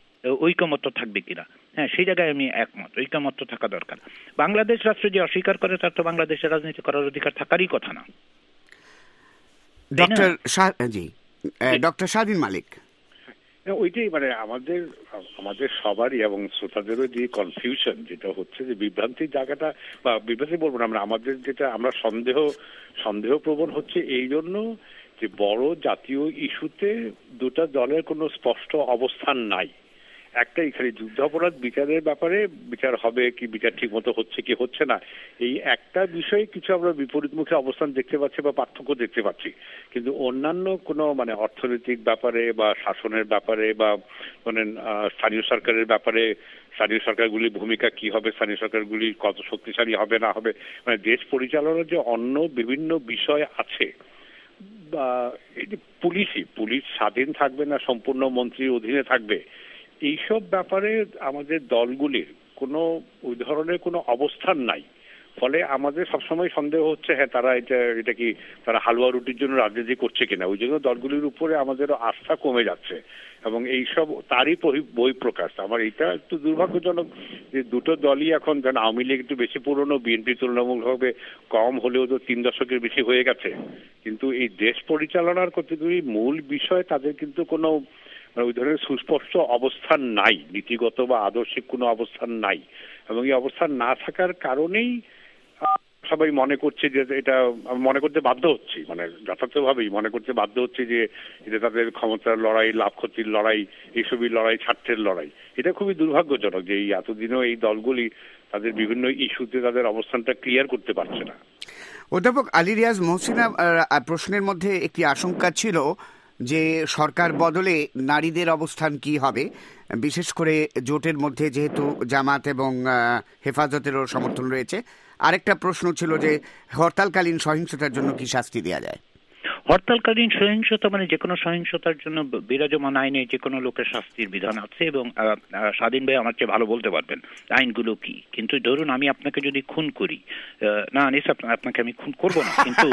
[SPEAKER 1] ঐকমত্য থাকবে কিনা। হ্যাঁ, সেই জায়গায় আমি একমত, ঐকমত্য থাকা দরকার। বাংলাদেশ রাষ্ট্র যে অস্বীকার করে তার তো বাংলাদেশের রাজনীতি করার অধিকার থাকারই কথা না।
[SPEAKER 3] ডক্টর জি ডক্টর স্বাধীন মালিক।
[SPEAKER 7] ওইটাই মানে আমাদের আমাদের সবারই এবং শ্রোতাদেরও যে কনফিউশন যেটা হচ্ছে যে বিভ্রান্তির জায়গাটা বা বিভ্রান্তি বলবো না আমরা আমাদের যেটা আমরা সন্দেহ সন্দেহ প্রবণ হচ্ছে এই জন্য যে বড় জাতীয় ইস্যুতে দুটা দলের কোনো স্পষ্ট অবস্থান নাই। একটা এখানে যুদ্ধাপরাধ বিচারের ব্যাপারে বিচার হবে কি বিচার ঠিক মতো হচ্ছে কি হচ্ছে না, এই একটা বিষয়ে কিছু আমরা বিপরীতমুখী অবস্থান দেখতে পাচ্ছি বা পার্থক্য দেখতে পাচ্ছি, কিন্তু অন্যান্য কোনো মানে অর্থনৈতিক ব্যাপারে বা শাসনের ব্যাপারে বা মানে স্থানীয় সরকারের ব্যাপারে স্থানীয় সরকারগুলির ভূমিকা কি হবে, স্থানীয় সরকারগুলি কত শক্তিশালী হবে না হবে, মানে দেশ পরিচালনার যে অন্য বিভিন্ন বিষয় আছে বা এই যে পুলিশই পুলিশ স্বাধীন থাকবে না সম্পূর্ণ মন্ত্রীর অধীনে থাকবে, এইসব ব্যাপারে আমাদের দলগুলির কোনো ওই ধরনের কোনো অবস্থান নাই। ফলে আমাদের সবসময় সন্দেহ হচ্ছে হ্যাঁ তারা এটা এটা কি তারা হালুয়া রুটির জন্য রাজনীতি করছে কিনা, ওই জন্য দলগুলির উপরে আমাদের আস্থা কমে যাচ্ছে এবং এইসব তারই বই প্রকাশ। আমার এটা একটু দুর্ভাগ্যজনক যে দুটো দলই এখন যেন আওয়ামী লীগ একটু বেশি পুরনো, বিএনপি তুলনামূলকভাবে কম হলেও তো তিন দশকের বেশি হয়ে গেছে, কিন্তু এই দেশ পরিচালনার কতগুলি মূল বিষয় তাদের কিন্তু কোনো ওই ধরনের সুস্পষ্ট অবস্থান নাই, নীতিগত বা আদর্শিক কোনো অবস্থান নাই এবং এই অবস্থান না থাকার কারণেই সবাই মনে করছে যে এটা মনে করতে বাধ্য হচ্ছি, মানে যথার্থভাবেই মনে করতে বাধ্য হচ্ছে যে এটা তাদের ক্ষমতার লড়াই, লাভ ক্ষতির লড়াই, এইসবই লড়াই, স্বার্থের লড়াই। এটা খুবই দুর্ভাগ্যজনক যে এই এতদিনও এই দলগুলি তাদের বিভিন্ন ইস্যুতে তাদের অবস্থানটা ক্লিয়ার করতে পারছে না।
[SPEAKER 3] অধ্যাপক আলী রিয়াজ মহসিনা, প্রশ্নের মধ্যে একটি আশঙ্কা ছিল যে সরকার বদলে নারীদের অবস্থান কি হবে, বিশেষ করে জোটের মধ্যে যেহেতু জামাত এবং হেফাজতেরও সমর্থন রয়েছে। আরেকটা প্রশ্ন ছিল যে হরতালকালীন সহিংসতার জন্য কি শাস্তি দেওয়া যায়?
[SPEAKER 1] হরতালকালীন সহিংসতা মানে যে কোনো সহিংসতার জন্য বিরাজমান আইনে যে কোনো লোকের শাস্তির বিধান আছে এবং স্বাধীন ভাই আমার চেয়ে ভালো বলতে পারবেন আইনগুলো কি। কিন্তু ধরুন আমি আপনাকে যদি খুন করি, না আনিস আপনাকে আমি খুন করব না, কিন্তু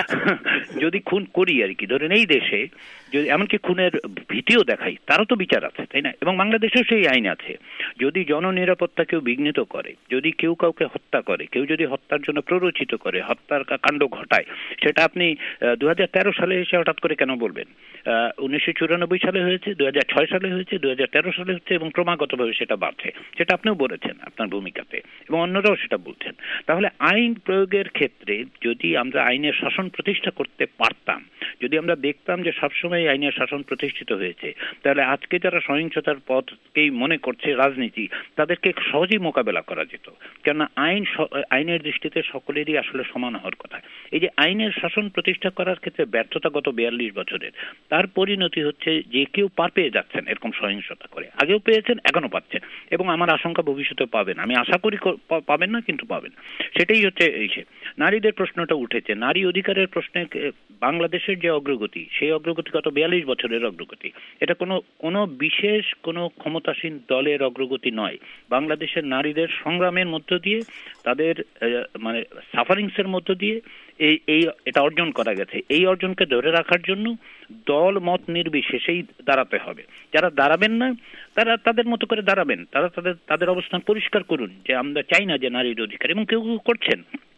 [SPEAKER 1] যদি খুন করি আর কি, ধরুন এই দেশে যদি এমনকি খুনের ভীতিও দেখাই, তারও তো বিচার আছে, তাই না? এবং বাংলাদেশেও সেই আইন আছে। যদি জননিরাপত্তা কেউ বিঘ্নিত করে, যদি কেউ কাউকে হত্যা করে, কেউ যদি হত্যার জন্য প্ররোচিত করে, হত্যার কাণ্ড ঘটায়, সেটা আপনি দু হাজার তেরো সালে এসে হঠাৎ করে কেন বলবেন? উনিশশো চুরানব্বই সালে হয়েছে, দু হাজার ছয় সালে হয়েছে, দু হাজার তেরো সালে হচ্ছে এবং ক্রমাগতভাবে সেটা বাড়ছে। সেটা আপনিও বলেছেন আপনার ভূমিকাতে এবং অন্যরাও সেটা বলছেন। তাহলে আইন প্রয়োগের ক্ষেত্রে যদি আমরা আইনের শাসন প্রতিষ্ঠা করতে পারতাম, যদি আমরা দেখতাম যে সবসময় আইনের শাসন প্রতিষ্ঠিত হয়েছে, তাহলে আজকে যারা সহিংসতার পথকেই মনে করছে রাজনীতি, তাদেরকে সহজেই মোকাবেলা করা যেত। কেননা আইন আইনের দৃষ্টিতে সকলেরই আসলে সমান হওয়ার কথা। এই যে আইনের শাসন প্রতিষ্ঠা করার ক্ষেত্রে ব্যর্থতা গত বিয়াল্লিশ বছরের, তার পরিণতি হচ্ছে যে কেউ পার পেয়ে যাচ্ছেন এরকম সহিংসতা করে, আগেও পেয়েছেন এখনো পাচ্ছেন এবং আমার আশঙ্কা ভবিষ্যতে পাবেন, আমি আশা করি পাবেন না কিন্তু পাবেন। সেটাই হচ্ছে এই সে নারীদের প্রশ্নটা উঠেছে। নারী অধিকারের প্রশ্নে বাংলাদেশের যে অগ্রগতি, সেই অগ্রগতি গত বিয়াল্লিশ বছরের অগ্রগতি, এটা কোনো কোনো বিশেষ কোনো ক্ষমতাসীন দলের অগ্রগতি নয়। বাংলাদেশের নারীদের সংগ্রামের মধ্য দিয়ে, তাদের মানে সাফারিংসের মধ্য দিয়ে এই এই এটা অর্জন করা গেছে। এই অর্জনকে ধরে রাখার জন্য দল মত নির্বিশেষেই দাঁড়াতে হবে। যারা দাঁড়াবেন না তারা তাদের মতো করে দাঁড়াবেন, তারা তাদের তাদের অবস্থান পরিষ্কার করুন যে আমরা চাই না যে নারীর অধিকার, এবং কেউ কেউ করছেন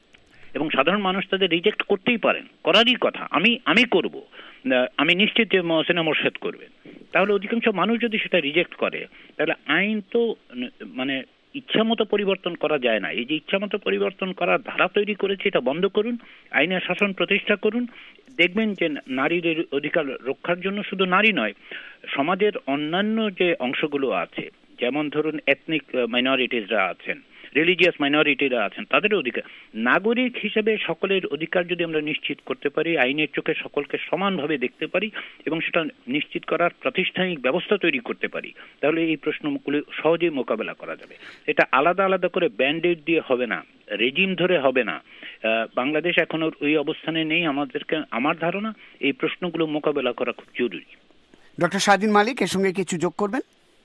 [SPEAKER 1] এবং সাধারণ মানুষ তাদের রিজেক্ট করতেই পারেন, করারই কথা। আমি আমি করব, আমি নিশ্চিত যে মহসিনা মোর্শেদ করবেন। তাহলে অধিকাংশ মানুষ যদি সেটা রিজেক্ট করে, তাহলে আইন তো মানে ইচ্ছামতো পরিবর্তন করা যায় না। এই যে ইচ্ছামতো পরিবর্তন করার ধারা তৈরি করেছে, এটা বন্ধ করুন, আইনের শাসন প্রতিষ্ঠা করুন। দেখবেন যে নারীর অধিকার রক্ষার জন্য শুধু নারী নয়, সমাজের অন্যান্য যে অংশগুলো আছে, যেমন ধরুন এথনিক মাইনরিটিসরা আছেন, রিলিজিয়াস মাইনরিটিরা আছেন, তাদের অধিকার, নাগরিক হিসেবে সকলের অধিকার যদি আমরা নিশ্চিত করতে পারি, আইনের চোখে সকলকে সমানভাবে দেখতে পারি এবং সেটা নিশ্চিত করার প্রাতিষ্ঠানিক ব্যবস্থা তৈরি করতে পারি, তাহলে এই প্রশ্নগুলি সহজেই মোকাবেলা করা যাবে। এটা আলাদা আলাদা করে ব্যান্ডেড দিয়ে হবে না, রেজিম ধরে হবে না। বাংলাদেশ এখনো ওই অবস্থানে নেই। আমাদেরকে, আমার ধারণা, এই প্রশ্নগুলো মোকাবেলা করা খুব জরুরি।
[SPEAKER 3] ডক্টর স্বাধীন মালিক এর সঙ্গে কিছু যোগ করবেন?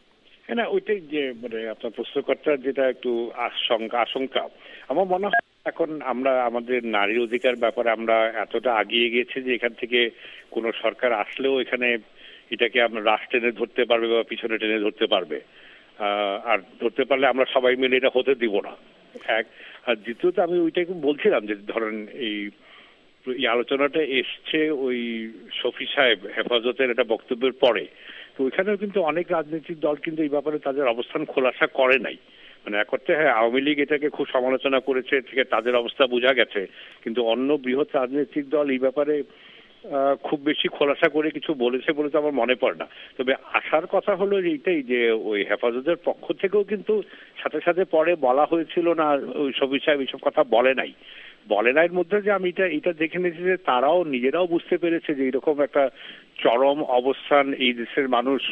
[SPEAKER 7] না, ওইটাই যে মানে আপনার প্রশ্নকর্তার যেটা একটু আশঙ্কা আশঙ্কা আমার মনে হয় এখন আমরা আমাদের নারীর অধিকার ব্যাপারে আমরা এতটা এগিয়ে গেছি যে এখান থেকে কোন সরকার আসলেও এখানে এটাকে আমরা রাশ টেনে ধরতে পারবে বা পিছনে টেনে ধরতে পারবে, আর ধরতে পারলে আমরা সবাই মিলে এটা হতে দিব না, এক। আর দ্বিতীয়ত আমি ওইটাকে বলছিলাম যে ধরেন এই আলোচনাটা এসছে ওই শফি সাহেব হেফাজতের একটা বক্তব্যের পরে, তো তো ওইখানেও কিন্তু অনেক রাজনৈতিক দল কিন্তু এই ব্যাপারে তাদের অবস্থান খোলাসা করে নাই। মানে এক অর্থে হ্যাঁ, আওয়ামী লীগ এটাকে খুব সমালোচনা করেছে, থেকে তাদের অবস্থা বোঝা গেছে, কিন্তু অন্য বৃহৎ রাজনৈতিক দল এই ব্যাপারে খুব বেশি খোলাসা করে কিছু বলেছে বলে তো আমার মনে পড়ে না। তবে আসার কথা হলো এইটাই যে ওই হেফাজতের পক্ষ থেকেও কিন্তু সাথে সাথে পরে বলা হয়েছিল না, ওই সব বিষয়ে এইসব কথা বলে নাই। বলে নাই এর মধ্যে যে আমি এটা এটা দেখে নিয়েছি যে তারাও নিজেরাও বুঝতে পেরেছে যে এরকম একটা চরম অবস্থান এই দেশের মানুষ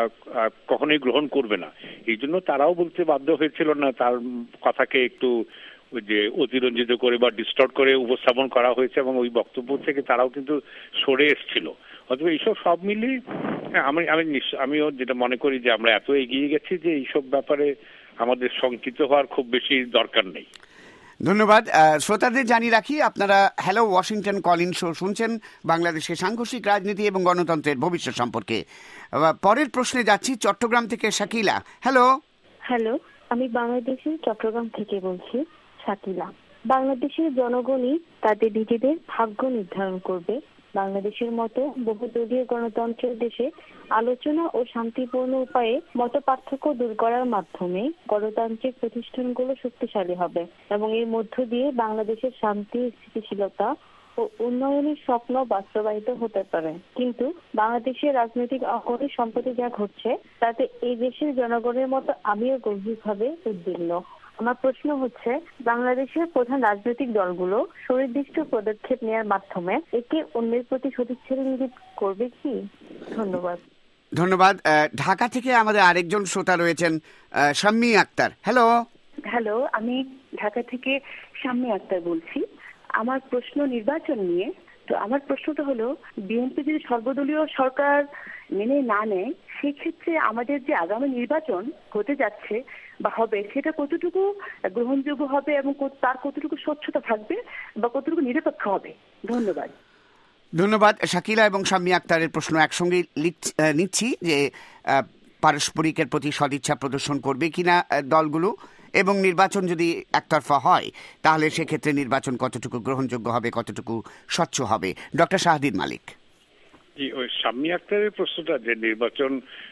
[SPEAKER 7] কখনোই গ্রহণ করবে না। এই জন্য তারাও বলতে বাধ্য হয়েছিল না, তার কথাকে একটু যে অতিরঞ্জিত করে বা ডিস্টর্ট করে উপস্থাপন করা হয়েছে, এবং ওই বক্তব্য থেকে তারাও কিন্তু সরে এসেছিল। অথবা এইসব সব মিলিয়ে আমি আমি আমিও যেটা মনে করি যে আমরা এত এগিয়ে গেছি যে এইসব ব্যাপারে আমাদের শঙ্কিত হওয়ার খুব বেশি দরকার নেই।
[SPEAKER 3] ধন্যবাদ। শ্রোতাদের জানিয়ে রাখি, আপনারা হ্যালো ওয়াশিংটন কলিং শো শুনছেন, বাংলাদেশের সাংঘর্ষিক রাজনীতি এবং গণতন্ত্রের ভবিষ্যৎ সম্পর্কে। পরের প্রশ্নে যাচ্ছি চট্টগ্রাম থেকে শাকিলা। হ্যালো।
[SPEAKER 5] হ্যালো, আমি বাংলাদেশের চট্টগ্রাম থেকে বলছি শাকিলা। বাংলাদেশের জনগণই তাদের নিজেদের ভাগ্য নির্ধারণ করবে। বাংলাদেশের মতো বহুদলীয় গণতন্ত্রের দেশে আলোচনা ও শান্তিপূর্ণ উপায়ে মত পার্থক্য দূর করার মাধ্যমে গণতান্ত্রিক প্রতিষ্ঠানগুলো শক্তিশালী হবে এবং এর মধ্য দিয়ে বাংলাদেশের শান্তি, স্থিতিশীলতা ও উন্নয়নের স্বপ্ন বাস্তবায়িত হতে পারে। কিন্তু বাংলাদেশের রাজনৈতিক অঙ্গনে সম্প্রতি যা ঘটছে তাতে এই দেশের জনগণের মতো আমিও গভীরভাবে উদ্বিগ্ন। আমার প্রশ্ন হচ্ছে, বাংলাদেশের প্রধান রাজনৈতিক দলগুলো সুনির্দিষ্ট পদক্ষেপ নেওয়ার মাধ্যমে একে অন্যের প্রতি সদিচ্ছা ইঙ্গিত করবে কি? ধন্যবাদ।
[SPEAKER 3] ধন্যবাদ। ঢাকা থেকে আমাদের আরেকজন শ্রোতা রয়েছেন, শাম্মী আক্তার। হ্যালো।
[SPEAKER 10] হ্যালো, আমি ঢাকা থেকে শাম্মী আক্তার বলছি। আমার প্রশ্ন নির্বাচন নিয়ে। তো আমার প্রশ্নটা হলো, বিএনপি যদি সর্বদলীয় সরকার মেনে না নেয়, সেক্ষেত্রে আমাদের যে আগামী নির্বাচন হতে যাচ্ছে বা হবে, সেটা কতটুকু গ্রহণযোগ্য হবে এবং তার কতটুকু স্বচ্ছতা থাকবে বা কতটুকু নিরপেক্ষ হবে? ধন্যবাদ।
[SPEAKER 3] ধন্যবাদ শাকিলা এবং শাম্মী আক্তারের প্রশ্ন একসঙ্গে নিচ্ছি যে পারস্পরিকের প্রতি সদিচ্ছা প্রদর্শন করবে কিনা দলগুলো, এবং নির্বাচন যদি একতরফা হয় তাহলে সেক্ষেত্রে নির্বাচন কতটুকু গ্রহণযোগ্য হবে, কতটুকু স্বচ্ছ হবে। ডক্টর শাহদিন মালিক।
[SPEAKER 7] জি, ওই শাম্মী আক্তারের প্রশ্নটা যে নির্বাচন,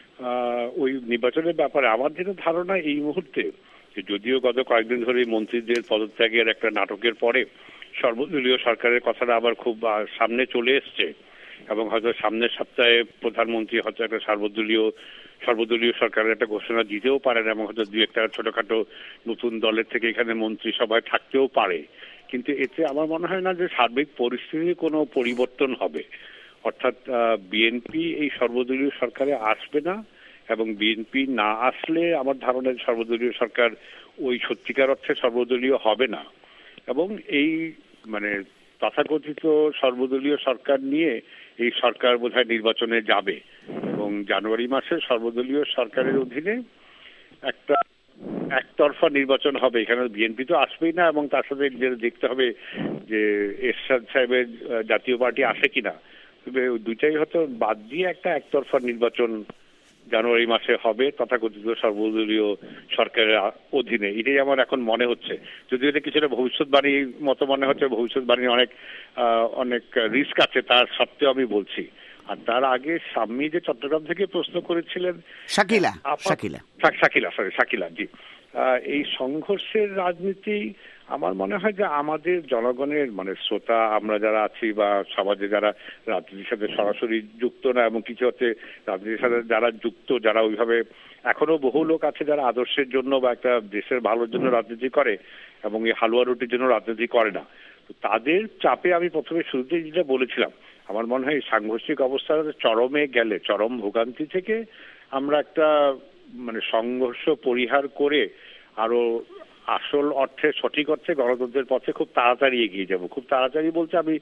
[SPEAKER 7] ওই নির্বাচনের ব্যাপারে আমার যেটা ধারণা এই মুহূর্তে, যদিও গত কয়েকদিন ধরে মন্ত্রীদের পদত্যাগের একটা নাটকের পরে সর্বদলীয় সরকারের কথাটা আবার খুব সামনে চলে এসছে, এবং হয়তো সামনের সপ্তাহে প্রধানমন্ত্রী হয়তো একটা সর্বদলীয় সর্বদলীয় সরকারের একটা ঘোষণা দিতেও পারেন, এবং হয়তো দুই একটা ছোটখাটো নতুন দলের থেকে এখানে মন্ত্রিসভায় থাকতেও পারে। কিন্তু এতে আমার মনে হয় না যে সার্বিক পরিস্থিতির কোনো পরিবর্তন হবে। অর্থাৎ বিএনপি এই সর্বদলীয় সরকারে আসবে না, এবং বিএনপি না আসলে আমার ধারণা সর্বদলীয় সরকার ওই সত্যিকার অর্থে সর্বদলীয় হবে না। এবং এই মানে তথাকথিত সর্বদলীয় সরকার নিয়ে এই সরকার বোধহয় নির্বাচনে যাবে, এবং জানুয়ারি মাসে সর্বদলীয় সরকারের অধীনে একটা একতরফা নির্বাচন হবে। এখানে বিএনপি তো আসবেই না, এবং তার সাথে দেখতে হবে যে এরশাদ সাহেবের জাতীয় পার্টি আসে কিনা। তবে দুইটাই হয়তো বাদ দিয়ে একটা একতরফা নির্বাচন জানুয়ারি মাসে হবে তথাকথিত সর্বদলীয় সরকারের অধীনে। এটাই আমার এখন মনে হচ্ছে, যদিও এটা কিছুটা ভবিষ্যৎবাণীর মতো মনে হচ্ছে, ভবিষ্যৎবাণীর অনেক অনেক রিস্ক আছে, তার সত্ত্বেও আমি বলছি। আর তার আগে শাম্মী যে চট্টগ্রাম থেকে প্রশ্ন করেছিলেন,
[SPEAKER 3] শাকিলা শাকিলা
[SPEAKER 7] শাকিলা সরি শাকিলা জি, এই সংঘর্ষের রাজনীতি আমার মনে হয় যে আমাদের জনগণের মানে শ্রোতা আমরা যারা আছি বা সমাজে যারা রাজনীতির সাথে সরাসরি যুক্ত না, এবং কিছু হচ্ছে রাজনীতির সাথে যারা যুক্ত, যারা ওইভাবে এখনো বহু লোক আছে যারা আদর্শের জন্য বা একটা দেশের ভালোর জন্য রাজনীতি করে এবং এই হালুয়া রুটির জন্য রাজনীতি করে না। তো তাদের চাপে আমি প্রথমে শুরুতেই যেটা বলেছিলাম, আমার মনে হয় সাংঘর্ষিক অবস্থা চরমে গেলে, চরম ভোগান্তি থেকে আমরা একটা মানে সংঘর্ষ পরিহার করে আরো আসল অর্থে সঠিক অর্থে গণতন্ত্রের পথে খুব তাড়াতাড়ি এগিয়ে যাব। খুব তাড়াতাড়ি বলতে আমি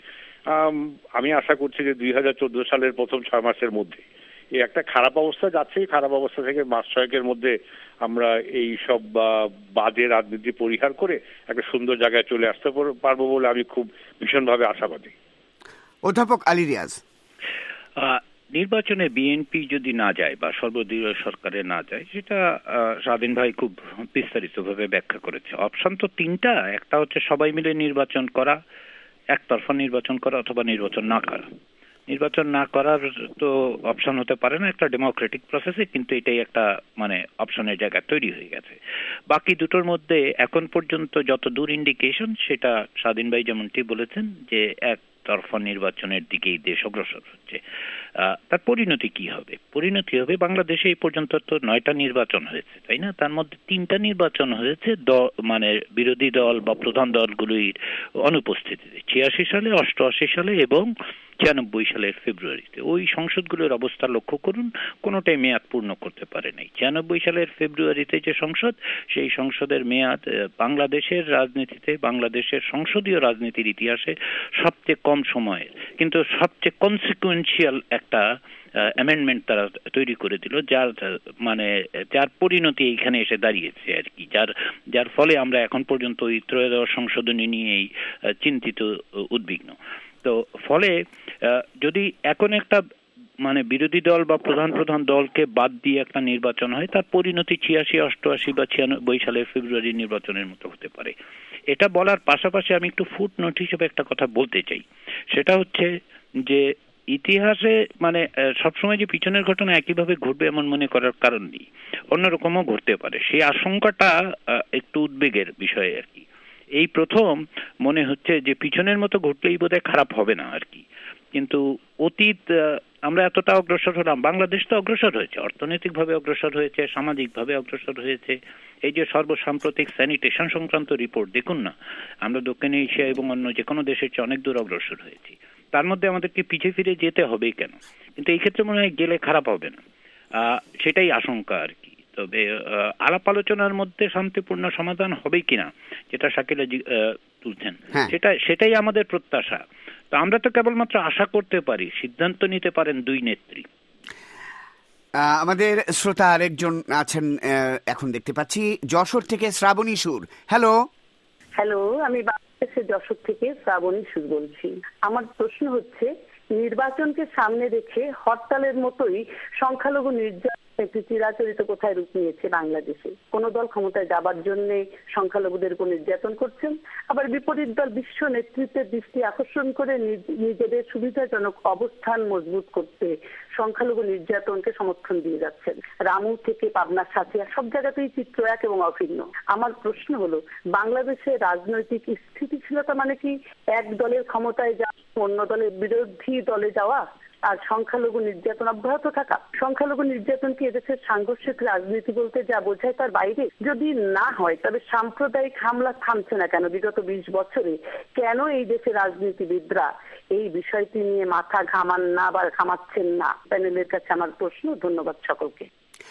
[SPEAKER 7] আমি আশা করছি যে দুই হাজার চোদ্দ সালের প্রথম ছয় মাসের মধ্যে এই একটা খারাপ অবস্থা যাচ্ছে, খারাপ অবস্থা থেকে মাস ছয়েকের মধ্যে আমরা এই সব বাজে রাজনীতি পরিহার করে একটা সুন্দর জায়গায় চলে আসতে পারবো বলে আমি খুব ভীষণভাবে আশাবাদী।
[SPEAKER 3] অধ্যাপক আলী রিয়াজ।
[SPEAKER 1] নির্বাচনে বিএনপি যদি না যায় বা সর্বদলীয় সরকারে না যায়, সেটা স্বাধীন ভাই খুব বিস্তারিতভাবে ব্যাখ্যা করেছে। অপশন তো তিনটা, একটা হচ্ছে সবাই মিলে নির্বাচন করা, একতরফা নির্বাচন করা, অথবা নির্বাচন না করা। নির্বাচন না করার তো অপশন হতে পারে না একটা ডেমোক্রেটিক প্রসেসে, কিন্তু এটাই একটা মানে অপশনের জায়গা তৈরি হয়ে গেছে। বাকি দুটোর মধ্যে এখন পর্যন্ত যত দূর ইন্ডিকেশন, সেটা স্বাধীন ভাই যেমনটি বলেছেন যে এক তরফা নির্বাচনের দিকেই দেশ অগ্রসর হচ্ছে। তার পরিণতি কি হবে? পরিণতি হবে বাংলাদেশে এই পর্যন্ত তো নয়টা নির্বাচন হয়েছে, তাই না? তার মধ্যে তিনটা নির্বাচন হয়েছে মানে বিরোধী দল বা প্রধান দলগুলির অনুপস্থিতিতে, ছিয়াশি সালে, অষ্টআশি সালে এবং ছিয়ানব্বই সালের ফেব্রুয়ারিতে। ওই সংসদগুলোর অবস্থা লক্ষ্য করুন, কোনোটাই মেয়াদ পূর্ণ করতে পারে নাই। ছিয়ানব্বই সালের ফেব্রুয়ারিতে যে সংসদ, সেই সংসদের মেয়াদ বাংলাদেশের রাজনীতিতে, বাংলাদেশের সংসদীয় রাজনীতির ইতিহাসে সবচেয়ে কম সময়ের, কিন্তু সবচেয়ে কনসিকুয়েন্সিয়াল একটা অ্যামেন্ডমেন্ট তারা তৈরি করে দিল, যার মানে যার পরিণতি এইখানে এসে দাঁড়িয়েছে আর কি, যার যার ফলে আমরা এখন পর্যন্ত ওই ত্রয়োদশ সংশোধনী নিয়েই চিন্তিত, উদ্বিগ্ন। তো ফলে যদি এখন একটা মানে বিরোধী দল বা প্রধান প্রধান দলকে বাদ দিয়ে একটা নির্বাচন হয়, তার পরিণতি ছিয়াশি, অষ্টআশি বা ছিয়ানব্বই সালের ফেব্রুয়ারি নির্বাচনের মতো হতে পারে। এটা বলার পাশাপাশি আমি একটু ফুট নোট হিসেবে একটা কথা বলতে চাই। সেটা হচ্ছে যে ইতিহাসে মানে সবসময় যে পিছনের ঘটনা একইভাবে ঘটবে এমন মনে করার কারণ নেই, অন্যরকমও ঘটতে পারে। সেই আশঙ্কাটা একটু উদ্বেগের বিষয় আর কি। এই প্রথম মনে হচ্ছে যে পিছনের মতো ঘটলেই বোধহয় খারাপ হবে না আর কি, কিন্তু অতীত আমরা এতটা অগ্রসর হলাম, বাংলাদেশ তো অগ্রসর হয়েছে, অর্থনৈতিকভাবে অগ্রসর হয়েছে, সামাজিকভাবে অগ্রসর হয়েছে। এই যে সর্বসাম্প্রতিক স্যানিটেশন সংক্রান্ত রিপোর্ট দেখুন না, আমরা দক্ষিণ এশিয়া এবং অন্য যে কোনো দেশের চেয়ে অনেক দূর অগ্রসর হয়েছি। তার মধ্যে আমাদেরকে পিছিয়ে ফিরে যেতে হবে কেন? কিন্তু এই ক্ষেত্রে মনে হয় গেলে খারাপ হবে না, সেটাই আশঙ্কা আর কি। তবে আলাপ আলোচনার মধ্যে শান্তিপূর্ণ সমাধান হবে কিনা, যেটা শাকিলা তুলছেন, সেটা সেটাই আমাদের প্রত্যাশা। তো আমরা তো কেবলমাত্র আশা করতে পারি, সিদ্ধান্ত নিতে পারেন দুই নেত্রী।
[SPEAKER 3] আমাদের শ্রোতা আরেকজন আছেন এখন দেখতে পাচ্ছি, যশোর থেকে শ্রাবণী সুর। হ্যালো
[SPEAKER 11] হ্যালো আমি বাংলাদেশের যশোর থেকে শ্রাবণী সুর বলছি। আমার প্রশ্ন হচ্ছে, নির্বাচনকে সামনে রেখে হরতালের মতোই সংখ্যালঘু নির্যাতন একটি চিরাচরিত কোথায় রূপ নিয়েছে বাংলাদেশে। কোন দল ক্ষমতায় যাবার জন্য সংখ্যালঘুদের উপর নির্যাতন করছেন, আবার বিপরীত দল বিশ্ব নেতৃত্বের দৃষ্টি আকর্ষণ করে নিজেদের সুবিধাজনক অবস্থান মজবুত করতে সংখ্যালঘু নির্যাতনকে সমর্থন দিয়ে যাচ্ছেন। রামু থেকে পাবনা, সাথিয়া সব জায়গাতেই চিত্র এক এবং অভিন্ন। আমার প্রশ্ন হলো, বাংলাদেশের রাজনৈতিক স্থিতিশীলতা মানে কি এক দলের ক্ষমতায় যাওয়া, অন্য দলের বিরোধী দলে যাওয়া, আর সংখ্যালঘু নির্যাতন অব্যাহত থাকা? সংখ্যালঘু নির্যাতন কি এদেশের সাংঘর্ষিক রাজনীতি বলতে যা বোঝায় তার বাইরে? যদি না হয় তবে সাম্প্রদায়িক হামলা থামছে না কেন বিগত বিশ বছরে? কেন এই দেশের রাজনীতিবিদরা এই বিষয়টি নিয়ে মাথা ঘামান না বা ঘামাচ্ছেন না? প্যানেলের কাছে আমার প্রশ্ন। ধন্যবাদ সকলকে।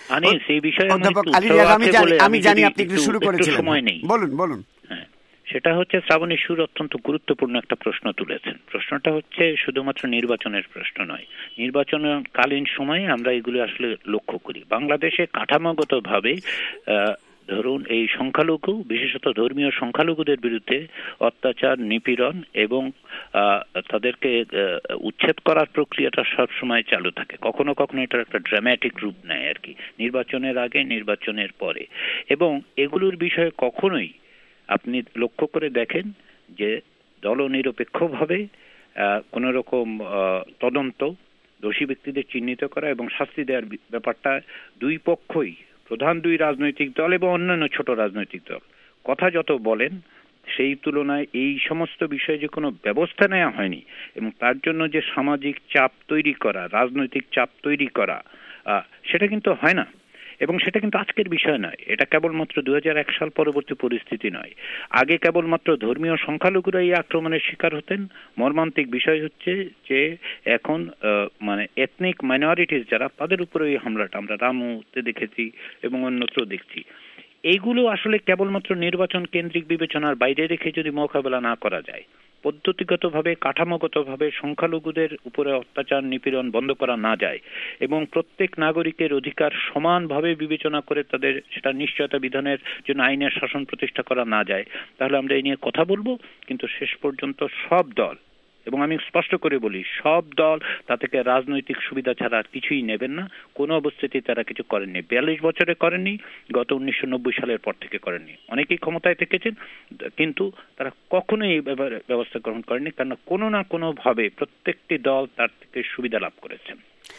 [SPEAKER 3] আমি জানি আপনি একটু শুরু করেছিলেন, বলুন বলুন।
[SPEAKER 1] সেটা হচ্ছে শ্রাবণী সুর অত্যন্ত গুরুত্বপূর্ণ একটা প্রশ্ন তুলেছেন। প্রশ্নটা হচ্ছে শুধুমাত্র নির্বাচনের প্রশ্ন নয়, নির্বাচনকালীন সময়ে আমরা এগুলো আসলে লক্ষ্য করি। বাংলাদেশে কাঠামোগতভাবে ধরুন এই সংখ্যালঘু, বিশেষত ধর্মীয় সংখ্যালঘুদের বিরুদ্ধে অত্যাচার, নিপীড়ন এবং তাদেরকে উচ্ছেদ করার প্রক্রিয়াটা সবসময় চালু থাকে। কখনো কখনো এটার একটা ড্রামাটিক রূপ নেয় আর কি, নির্বাচনের আগে, নির্বাচনের পরে। এবং এগুলোর বিষয়ে কখনোই আপনি লক্ষ্য করে দেখেন যে দলনিরপেক্ষভাবে কোন রকম তদন্ত, দোষী ব্যক্তিদের চিহ্নিত করা এবং শাস্তি দেওয়ার ব্যাপারটা দুই পক্ষই, প্রধান দুই রাজনৈতিক দল এবং অন্যান্য ছোট রাজনৈতিক দল কথা যত বলেন, সেই তুলনায় এই সমস্ত বিষয়ে যে কোনো ব্যবস্থা নেওয়া হয়নি এবং তার জন্য যে সামাজিক চাপ তৈরি করা, রাজনৈতিক চাপ তৈরি করা, সেটা কিন্তু হয় না। এবং সেটা কিন্তু আজকের বিষয় নয়, এটা কেবলমাত্র দুই হাজার এক সাল পরবর্তী পরিস্থিতি নয়। আগে কেবলমাত্র ধর্মীয় সংখ্যালঘুরা এই আক্রমণের শিকার হতেন। মর্মান্তিক বিষয় হচ্ছে যে এখন মানে এথনিক মাইনরিটিস যারা, তাদের উপরে এই হামলাটা আমরা রামুতে দেখেছি এবং অন্যত্র দেখছি। এইগুলো আসলে কেবলমাত্র নির্বাচন কেন্দ্রিক বিবেচনার বাইরে রেখে যদি মোকাবেলা না করা যায়, পদ্ধতিগতভাবে, কাঠামোগতভাবে সংখ্যালঘুদের উপরে অত্যাচার, নিপীড়ন বন্ধ করা না যায় এবং প্রত্যেক নাগরিকের অধিকার সমানভাবে বিবেচনা করে তাদের সেটা নিশ্চয়তা বিধানের জন্য আইনের শাসন প্রতিষ্ঠা করা না যায়, তাহলে আমরা এই নিয়ে কথা বলবো, কিন্তু শেষ পর্যন্ত সব দল এবং আমি স্পষ্ট করে বলি, সব দল তা থেকে রাজনৈতিক সুবিধা ছাড়া আর কিছুই নেবেন না। কোনো অবস্থাতেই তারা কিছু করেননি, বিয়াল্লিশ বছরে করেননি, গত উনিশশো নব্বই সালের পর থেকে করেননি। অনেকেই ক্ষমতায় থেকেছেন, কিন্তু তারা কখনোই এই ব্যবস্থা গ্রহণ করেনি, কারণ কোনো না কোনো ভাবে প্রত্যেকটি দল তার থেকে সুবিধা লাভ করেছেন।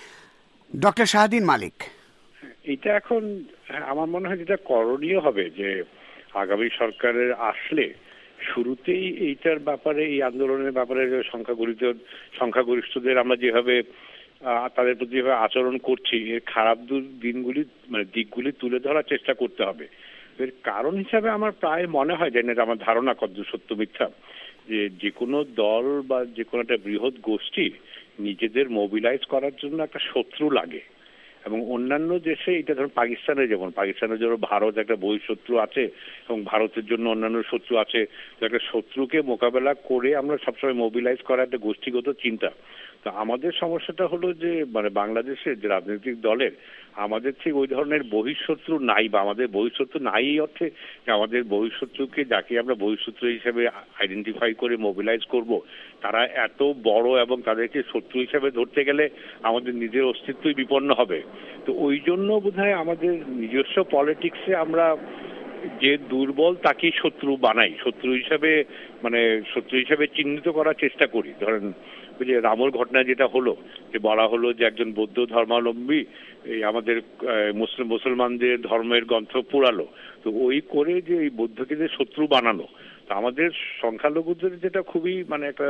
[SPEAKER 3] ডক্টর শাহদ্বীন মালিক,
[SPEAKER 12] এটা এখন আমার মনে হয় যেটা করণীয় হবে যে আগামী সরকারের আসলে শুরুতেই এইটার ব্যাপারে, এই আন্দোলনের ব্যাপারে সংখ্যাগরিষ্ঠ সংখ্যাগরিষ্ঠদের আমরা যেভাবে তাদের প্রতি যেভাবে আচরণ করছি, এর খারাপ দিনগুলি মানে দিকগুলি তুলে ধরার চেষ্টা করতে হবে। এর কারণ হিসাবে আমার প্রায় মনে হয়, যে এটা আমার ধারণা, কতদূর সত্য মিথ্যা, যে যে কোনো দল বা যে কোনো একটা বৃহৎ গোষ্ঠী নিজেদের মোবিলাইজ করার জন্য একটা শত্রু লাগে। এবং অন্যান্য দেশে, এটা ধরুন পাকিস্তানে, যেমন পাকিস্তানের জন্য ভারত একটা বহিঃশত্রু আছে এবং ভারতের জন্য অন্যান্য শত্রু আছে, তো একটা শত্রুকে মোকাবেলা করে আমরা সবসময় মোবিলাইজ করা একটা গোষ্ঠীগত চিন্তা। তো আমাদের সমস্যাটা হলো যে মানে বাংলাদেশের যে রাজনৈতিক দলের আমাদের ঠিক ওই ধরনের বহিঃশত্রু নাই, বা আমাদের বহিঃশত্রু নাই এই অর্থে যে আমাদের বহিঃশত্রুকে, যাকে আমরা বহিঃশত্রু হিসেবে আইডেন্টিফাই করে মোবিলাইজ করব, তারা এত বড় এবং তাদেরকে শত্রু হিসেবে ধরতে গেলে আমাদের নিজের অস্তিত্বই বিপন্ন হবে। তো ওই জন্য বোধহয় আমাদের নিজস্ব পলিটিক্সে আমরা যে দুর্বল তাকেই শত্রু বানাই, শত্রু হিসাবে মানে শত্রু হিসাবে চিহ্নিত করার চেষ্টা করি। ধরেন ওই যে রামর ঘটনা যেটা হলো, যে বলা হলো যে একজন বৌদ্ধ ধর্মাবলম্বী এই আমাদের মুসলিম মুসলমানদের ধর্মের গ্রন্থ পোড়ালো, তো ওই করে যে এই বৌদ্ধকে যে শত্রু বানানো। তো আমাদের সংখ্যালঘুদের যেটা খুবই মানে একটা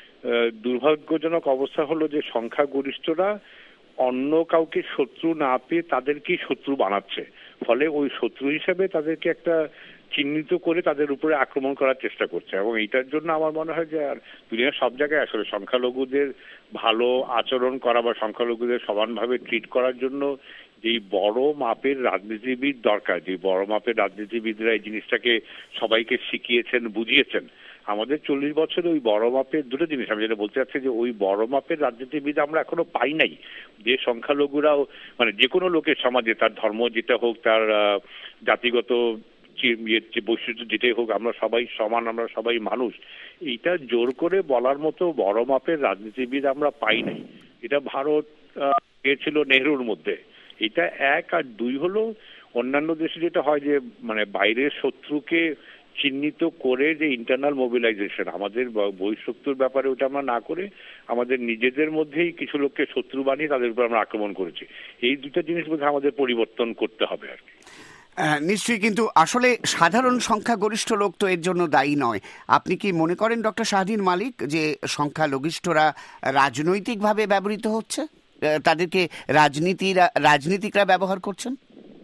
[SPEAKER 12] দুর্ভাগ্যজনক অবস্থা হলো যে সংখ্যাগরিষ্ঠরা অন্য কাউকে শত্রু না পেয়ে তাদেরকেই শত্রু বানাচ্ছে, ফলে ওই শত্রু হিসেবে তাদেরকে একটা চিহ্নিত করে তাদের উপরে আক্রমণ করার চেষ্টা করছে। এবং এইটার জন্য আমার মনে হয় যে আর দুনিয়ার সব জায়গায় আসলে সংখ্যালঘুদের ভালো আচরণ করা বা সংখ্যালঘুদের সমানভাবে ট্রিট করার জন্য যেই বড় মাপের রাজনীতিবিদ দরকার, যে বড় মাপের রাজনীতিবিদরা এই জিনিসটাকে সবাইকে শিখিয়েছেন, বুঝিয়েছেন, আমাদের চল্লিশ বছরে ওই বড় মাপের দুটো জিনিস আমি যেটা বলতে চাচ্ছি, যে ওই বড় মাপের রাজনীতিবিদ আমরা এখনো পাই নাই, যে সংখ্যালঘুরাও মানে যে কোনো লোকের সমাজে তার ধর্ম যেটা হোক, তার জাতিগত বৈশিষ্ট্য যেটাই হোক, আমরা সবাই সমান, আমরা সবাই মানুষ, এইটা জোর করে বলার মতো বড় মাপের রাজনীতিবিদ আমরা পাই নাই। এটা ভারত পেয়েছিল নেহরুর মধ্যে। এটা এক। আর দুই হলো অন্যান্য দেশে যেটা হয় যে মানে বাইরের শত্রুকে চিহ্নিত করে যে ইন্টারনাল মোবিলাইজেশন, আমাদের বহিঃশত্রুর ব্যাপারে ওটা আমরা না করে আমাদের নিজেদের মধ্যেই কিছু লোককে শত্রু বানিয়ে তাদের উপর আমরা আক্রমণ করেছি। এই দুটো জিনিস বোধহয় আমাদের পরিবর্তন করতে হবে আর কি।
[SPEAKER 3] নিশ্চয়ই, কিন্তু আসলে সাধারণ সংখ্যাগরিষ্ঠ লোক তো এর জন্য দায়ী নয়। আপনি কি মনে করেন ডক্টর শাহদ্বীন মালিক যে সংখ্যালঘিষ্ঠরা রাজনৈতিকভাবে ব্যবহৃত হচ্ছে, তাদেরকে রাজনীতিরা রাজনীতিকরা ব্যবহার করছেন?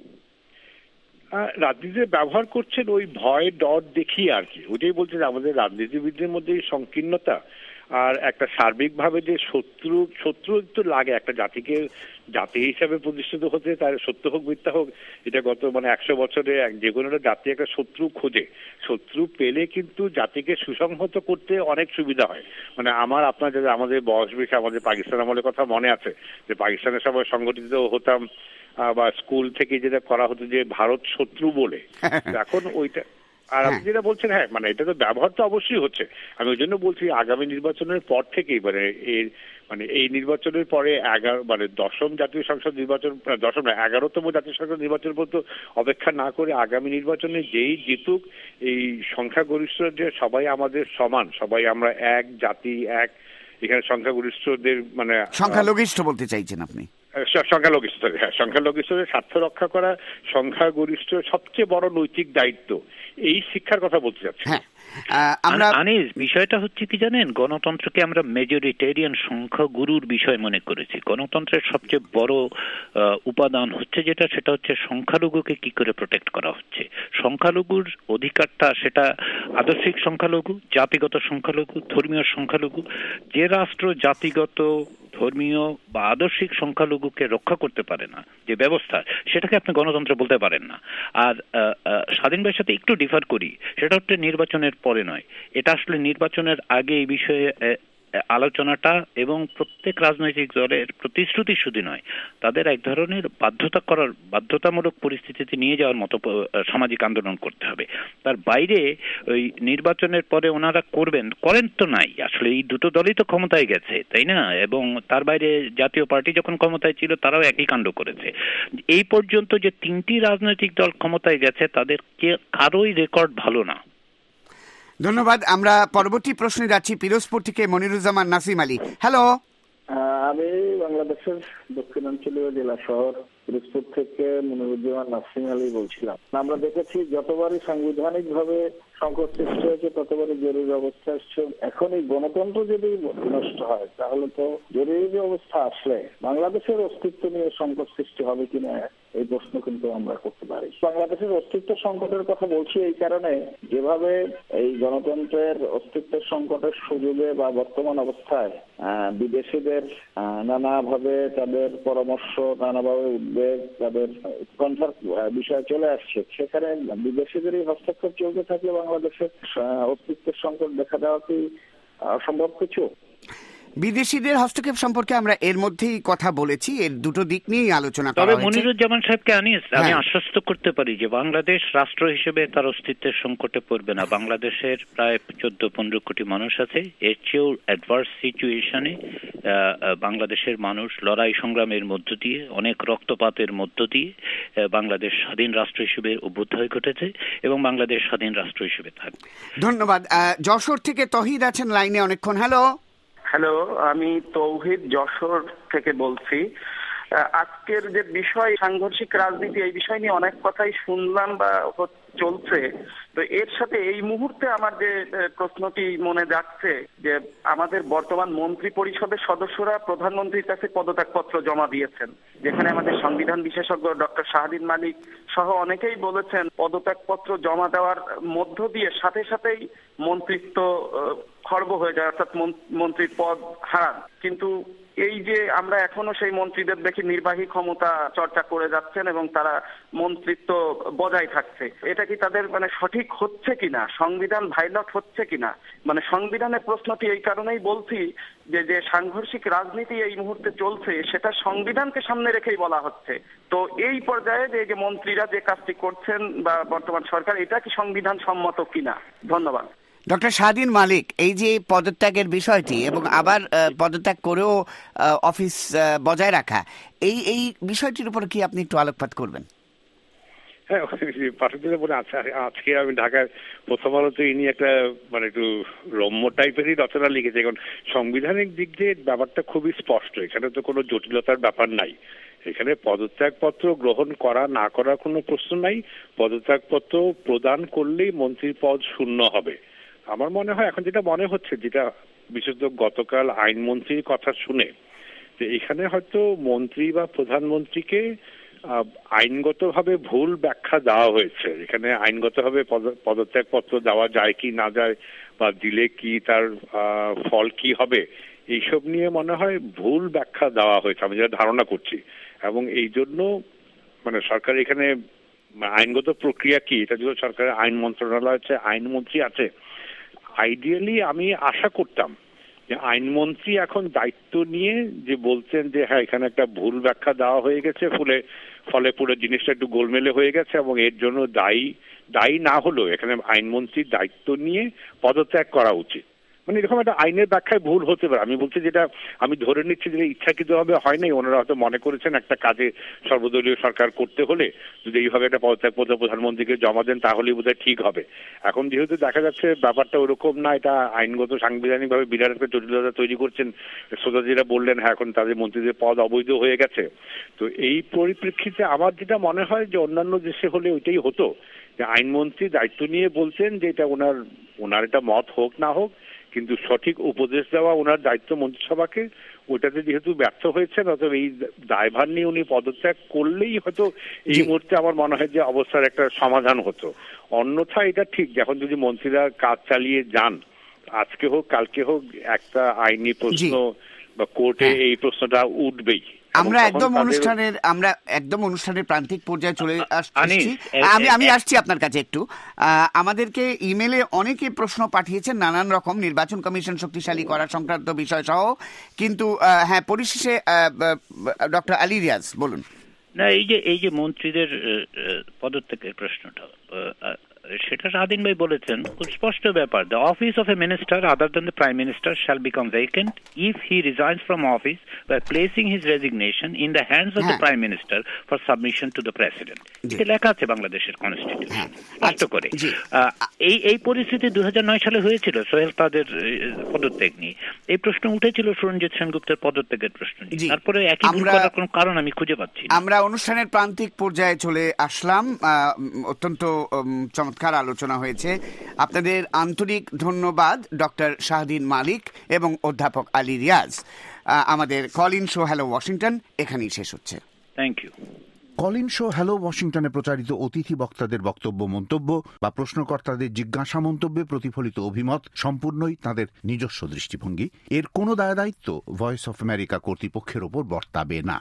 [SPEAKER 12] রাজনীতি ব্যবহার করছেন ওই ভয় ডট দেখিয়ে আর কি। ওইটাই বলছে যে আমাদের রাজনীতিবিদদের মধ্যে এই সংকীর্ণতা আর একটা সার্বিকভাবে যে শত্রু শত্রু তো লাগে একটা জাতিকে জাতি হিসাবে প্রতিষ্ঠিত হতে, তার সত্য হোক মিথ্যা হোক, এটা গত মানে একশো বছরে যে কোনো জাতি একটা শত্রু খোঁজে। শত্রু পেলে কিন্তু জাতিকে সুসংহত করতে অনেক সুবিধা হয়। মানে আমার আপনার যদি আমাদের বয়স বেশি, আমাদের পাকিস্তান আমলের কথা মনে আছে যে পাকিস্তানের সময় সংগঠিত হতাম বা স্কুল থেকে যেটা করা হতো যে ভারত শত্রু বলে, এখন ওইটা আর আপনি যেটা বলছেন, হ্যাঁ মানে এটা তো ব্যবহার তো অবশ্যই হচ্ছে। আমি ওই জন্য বলছি আগামী নির্বাচনের পর থেকেই মানে এই মানে এই নির্বাচনের পরে এগারো মানে দশম জাতীয় সংসদ নির্বাচন, দশম না এগারোতম জাতীয় সংসদ নির্বাচন পর্যন্ত অপেক্ষা না করে আগামী নির্বাচনে যেই জিতুক, এই সংখ্যাগরিষ্ঠ যে সবাই আমাদের সমান, সবাই আমরা এক জাতি, এক এখানে সংখ্যাগরিষ্ঠদের মানে
[SPEAKER 3] সংখ্যালঘিষ্ঠ বলতে চাইছেন আপনি?
[SPEAKER 12] সংখ্যালঘিষ্ঠ, হ্যাঁ সংখ্যালঘিষ্ঠদের স্বার্থ রক্ষা করা সংখ্যাগরিষ্ঠ সবচেয়ে বড় নৈতিক দায়িত্ব, এই শিক্ষার কথা বলতে চাচ্ছি।
[SPEAKER 1] আনিস, বিষয়টা হচ্ছে কি জানেন, গণতন্ত্রকে আমরা মেজরিটেরিয়ান সংখ্যাগুরুর বিষয় মনে করেছি। গণতন্ত্রের সবচেয়ে বড় উপাদান হচ্ছে যেটা, সেটা হচ্ছে সংখ্যালঘুকে কি করে প্রোটেক্ট করা হচ্ছে। সংখ্যালঘুর অধিকারটা সেটা আদর্শিক সংখ্যালঘু, জাতিগত সংখ্যালঘু, ধর্মীয় সংখ্যালঘু। যে রাষ্ট্র জাতিগত, ধর্মীয় বা আদর্শিক সংখ্যালঘুকে রক্ষা করতে পারে না, যে ব্যবস্থা, সেটাকে আপনি গণতন্ত্র বলতে পারেন না। আর স্বাধীন ভাইয়ের সাথে একটু ডিফার করি, সেটা হচ্ছে নির্বাচনের পরে নয়, এটা আসলে নির্বাচনের আগে এই বিষয়ে আলোচনাটা এবং প্রত্যেক রাজনৈতিক দলের প্রতিশ্রুতি শুধু নয়, তাদের এক ধরনের বাধ্যতা করার বাধ্যতামূলক পরিস্থিতিতে নিয়ে যাওয়ার মতো সামাজিক আন্দোলন করতে হবে। তার বাইরে ওই নির্বাচনের পরে ওনারা করবেন করেন তো নাই, আসলে এই দুটো দলই তো ক্ষমতায় গেছে, তাই না? এবং তার বাইরে জাতীয় পার্টি যখন ক্ষমতায় ছিল তারাও একই কাণ্ড করেছে। এই পর্যন্ত যে তিনটি রাজনৈতিক দল ক্ষমতায় গেছে তাদের কারোই রেকর্ড ভালো না।
[SPEAKER 3] ধন্যবাদ। আমরা পরবর্তী প্রশ্নে যাচ্ছি পিরোজপুর থেকে মনিরুজ্জামান নাসিম আলী। হ্যালো,
[SPEAKER 13] আমি বাংলাদেশের দক্ষিণাঞ্চলীয় জেলা শহর পিরোজপুর থেকে মনিরুজ্জামান নাসিম আলী বলছিলাম। আমরা দেখেছি যতবারই সাংবিধানিক ভাবে সংকট সৃষ্টি হয়েছে ততবারই জরুরি অবস্থা আসছে। এখন এই গণতন্ত্র যদি নষ্ট হয় তাহলে তো জরুরি অবস্থা আসলে বাংলাদেশের অস্তিত্ব নিয়ে সংকট সৃষ্টি হবে কিনা এই প্রশ্ন কিন্তু আমরা করতে পারি। বাংলাদেশের অস্তিত্ব সংকটের কথা বলছি এই কারণে, যেভাবে এই গণতন্ত্রের অস্তিত্বের সংকটের সুযোগে বা বর্তমান অবস্থায় বিদেশিদের নানাভাবে তাদের পরামর্শ, নানাভাবে উদ্বেগ, তাদের উৎকণ্ঠার বিষয় চলে আসছে, সেখানে বিদেশিদেরই হস্তক্ষেপ চলতে থাকলে বাংলাদেশের অস্তিত্বের সংকট দেখা দেওয়া কি অসম্ভব কিছু?
[SPEAKER 3] বিদেশিদের হস্তক্ষেপ সম্পর্কে আমরা এর মধ্যেই কথা বলেছি, এর দুটো দিক নিয়েই আলোচনা করা হয়েছে।
[SPEAKER 1] তবে মনিরুজ্জামান সাহেবকে আনিস আমি আশ্বস্ত করতে পারি যে বাংলাদেশ রাষ্ট্র হিসেবে তার অস্তিত্বের সংকটে পড়বে না। বাংলাদেশের প্রায় চোদ্দ পনেরো কোটি মানুষ আছে, এর চেয়েও অ্যাডভার্স সিচুয়েশনে বাংলাদেশের মানুষ লড়াই সংগ্রামের মধ্য দিয়ে, অনেক রক্তপাতের মধ্য দিয়ে বাংলাদেশ স্বাধীন রাষ্ট্র হিসেবে অভ্যুদয় ঘটেছে এবং বাংলাদেশ স্বাধীন রাষ্ট্র হিসেবে থাকবে।
[SPEAKER 3] ধন্যবাদ। যশোর থেকে তহিদ আছেন লাইনে অনেকক্ষণ। হ্যালো।
[SPEAKER 14] হ্যালো, আমি তৌহিদ যশোর থেকে বলছি। আজকের যে বিষয় সাংঘর্ষিক রাজনীতি, এই বিষয় নিয়ে অনেক কথাই শুনলাম বা চলছে। তো এর সাথে এই মুহূর্তে আমার যে প্রশ্নটি মনে যাচ্ছে যে আমাদের বর্তমান মন্ত্রী পরিষদের সদস্যরা প্রধানমন্ত্রীর কাছে পদত্যাগপত্র জমা দিয়েছেন, যেখানে আমাদের সংবিধান বিশেষজ্ঞ ডক্টর শাহদিন মালিক সহ অনেকেই বলেছেন পদত্যাগপত্র জমা দেওয়ার মধ্য দিয়ে সাথে সাথেই মন্ত্রিত্ব খর্ব হয়ে যায়, অর্থাৎ মন্ত্রীর পদ হারান। কিন্তু এই যে আমরা এখনো সেই মন্ত্রীদের দেখি নির্বাহী ক্ষমতা চর্চা করে যাচ্ছেন এবং তারা মন্ত্রিত্ব বজায় থাকছে, এটা কি তাদের মানে সঠিক হচ্ছে কিনা, সংবিধান ভাইলট হচ্ছে কিনা? মানে সংবিধানের প্রশ্নটি এই কারণেই বলছি যে যে সাংঘর্ষিক রাজনীতি এই মুহূর্তে চলছে সেটা সংবিধানকে সামনে রেখেই বলা হচ্ছে। তো এই পর্যায়ে যে যে মন্ত্রীরা যে কাজটি করছেন বা বর্তমান সরকার, এটা কি সংবিধান সম্মত কিনা? ধন্যবাদ।
[SPEAKER 3] ডক্টর শাহদিন মালিক, এই যে পদত্যাগের বিষয়টি এবং আবার পদত্যাগ করেও অফিস বজায় রাখা, এই এই বিষয়টির উপর কি আপনি একটু আলোকপাত করবেন?
[SPEAKER 12] হ্যাঁ, পাঠকদের বলে আচ্ছা, আজকে আমি ঢাকায় প্রথম আলোতে ইনি একটা মানে একটু রম্য টাইপেরই রচনা লিখেছে। এখন সাংবিধানিক দিক দিয়ে ব্যাপারটা খুবই স্পষ্ট, এখানে তো কোনো জটিলতার ব্যাপার নাই। এখানে পদত্যাগপত্র গ্রহণ করা না করার কোনো প্রশ্ন নাই। পদত্যাগপত্র প্রদান করলেই মন্ত্রীর পদ শূন্য হবে। আমার মনে হয় এখন যেটা মনে হচ্ছে, যেটা বিশেষত গতকাল আইনমন্ত্রীর কথা শুনে, যে এখানে হয়তো মন্ত্রী বা প্রধানমন্ত্রীকে আইনগতভাবে ভুল ব্যাখ্যা দেওয়া হয়েছে। এখানে আইনগতভাবে পদত্যাগপত্র দেওয়া যায় কি না যায় বা দিলে কি তার ফল কি হবে, এইসব নিয়ে মনে হয় ভুল ব্যাখ্যা দেওয়া হয়েছে, আমি যেটা ধারণা করছি। এবং এই জন্য মানে সরকার এখানে আইনগত প্রক্রিয়া কি, এটা যদি সরকারের আইন মন্ত্রণালয় আছে, আইনমন্ত্রী আছে, আইডিয়ালি আমি আশা করতাম যে আইনমন্ত্রী এখন দায়িত্ব নিয়ে যে বলছেন যে হ্যাঁ এখানে একটা ভুল ব্যাখ্যা দেওয়া হয়ে গেছে, ফলে ফলে পুরো জিনিসটা একটু গোলমেলে হয়ে গেছে এবং এর জন্য দায়ী দায়ী না হলেও এখানে আইনমন্ত্রীর দায়িত্ব নিয়ে পদত্যাগ করা উচিত। মানে এরকম একটা আইনের ব্যাখ্যায় ভুল হতে পারে। আমি বলছি যেটা আমি ধরে নিচ্ছি যে ইচ্ছাকৃতভাবে হয় নাই, ওনারা হয়তো মনে করেছেন একটা কাজে সর্বদলীয় সরকার করতে হলে যদি এইভাবে একটা পদত্যাগপত্র প্রধানমন্ত্রীকে জমা দেন তাহলেই বোধহয় ঠিক হবে। এখন যেহেতু দেখা যাচ্ছে ব্যাপারটা ওরকম না, এটা আইনগত সাংবিধানিক ভাবে বিরাট একটা জটিলতা তৈরি করছেন। শ্রোতাজিরা বললেন হ্যাঁ এখন তাদের মন্ত্রীদের পদ অবৈধ হয়ে গেছে। তো এই পরিপ্রেক্ষিতে আমার যেটা মনে হয় যে অন্যান্য দেশে হলে ওইটাই হতো, যে আইনমন্ত্রী দায়িত্ব নিয়ে বলছেন যে এটা ওনার ওনার এটা মত হোক না হোক, কিন্তু সঠিক উপদেশ দেওয়া ওনার দায়িত্ব মন্ত্রিসভাকে, ওইটাতে যেহেতু ব্যর্থ হয়েছেন অথবা এই দায়ভার নিয়ে উনি পদত্যাগ করলেই হয়তো এই মুহূর্তে আমার মনে হয় যে অবস্থার একটা সমাধান হতো। অন্যথা এটা ঠিক, যখন যদি মন্ত্রীরা কাজ চালিয়ে যান, আজকে হোক কালকে হোক একটা আইনি প্রশ্ন বা কোর্টে এই প্রশ্নটা উঠবেই।
[SPEAKER 3] আমরা একদম অনুষ্ঠানের আমরা একদম অনুষ্ঠানের প্রান্তিক পর্যায়ে চলে আসছি। আমি আমি আসছি আপনার কাছে একটু। আমাদেরকে ইমেলে অনেকে প্রশ্ন পাঠিয়েছেন নানান রকম, নির্বাচন কমিশন শক্তিশালী করা সংক্রান্ত বিষয় সহ, কিন্তু হ্যাঁ পরিশেষে ডক্টর আলী রিয়াজ বলুন।
[SPEAKER 1] না, এই যে এই যে মন্ত্রীদের পদত্যাগের প্রশ্নটা, সেটা স্বাধীন ভাই বলেছেন, খুব স্পষ্ট ব্যাপার। The office of a minister other than the prime minister shall become vacant if he resigns from office by placing his resignation in the hands of the prime minister for submission to the president. এটা লেখা আছে বাংলাদেশের constitution স্পষ্ট করে। এই এই পরিস্থিতি দুই হাজার নয় সালে হয়েছিল সোহেল তাদের পদত্যাগ নিয়ে। এই প্রশ্ন উঠেছিল সুরঞ্জিত সেনগুপ্তের পদত্যাগের প্রশ্ন নিয়ে। তারপরে একই ভুল করার কোনো কারণ আমি খুঁজে পাচ্ছি না।
[SPEAKER 3] আমরা অনুষ্ঠানের প্রান্তিক পর্যায়ে চলে আসলাম। অত্যন্ত চমৎকার আলোচনা হয়েছে। আপনাদের আন্তরিক ধন্যবাদ ডক্টর শাহদিন মালিক এবং অধ্যাপক আলী রিয়াজ। আমাদের call in show hello Washington এখানেই শেষ হচ্ছে।
[SPEAKER 1] Thank you.
[SPEAKER 15] Call in show hello ওয়াশিংটনে প্রচারিত অতিথি বক্তাদের বক্তব্য, মন্তব্য বা প্রশ্নকর্তাদের জিজ্ঞাসা মন্তব্যে প্রতিফলিত অভিমত সম্পূর্ণই তাদের নিজস্ব দৃষ্টিভঙ্গি। এর কোনো দায় দায়িত্ব ভয়েস অফ আমেরিকা কর্তৃপক্ষের ওপর বর্তাবে না।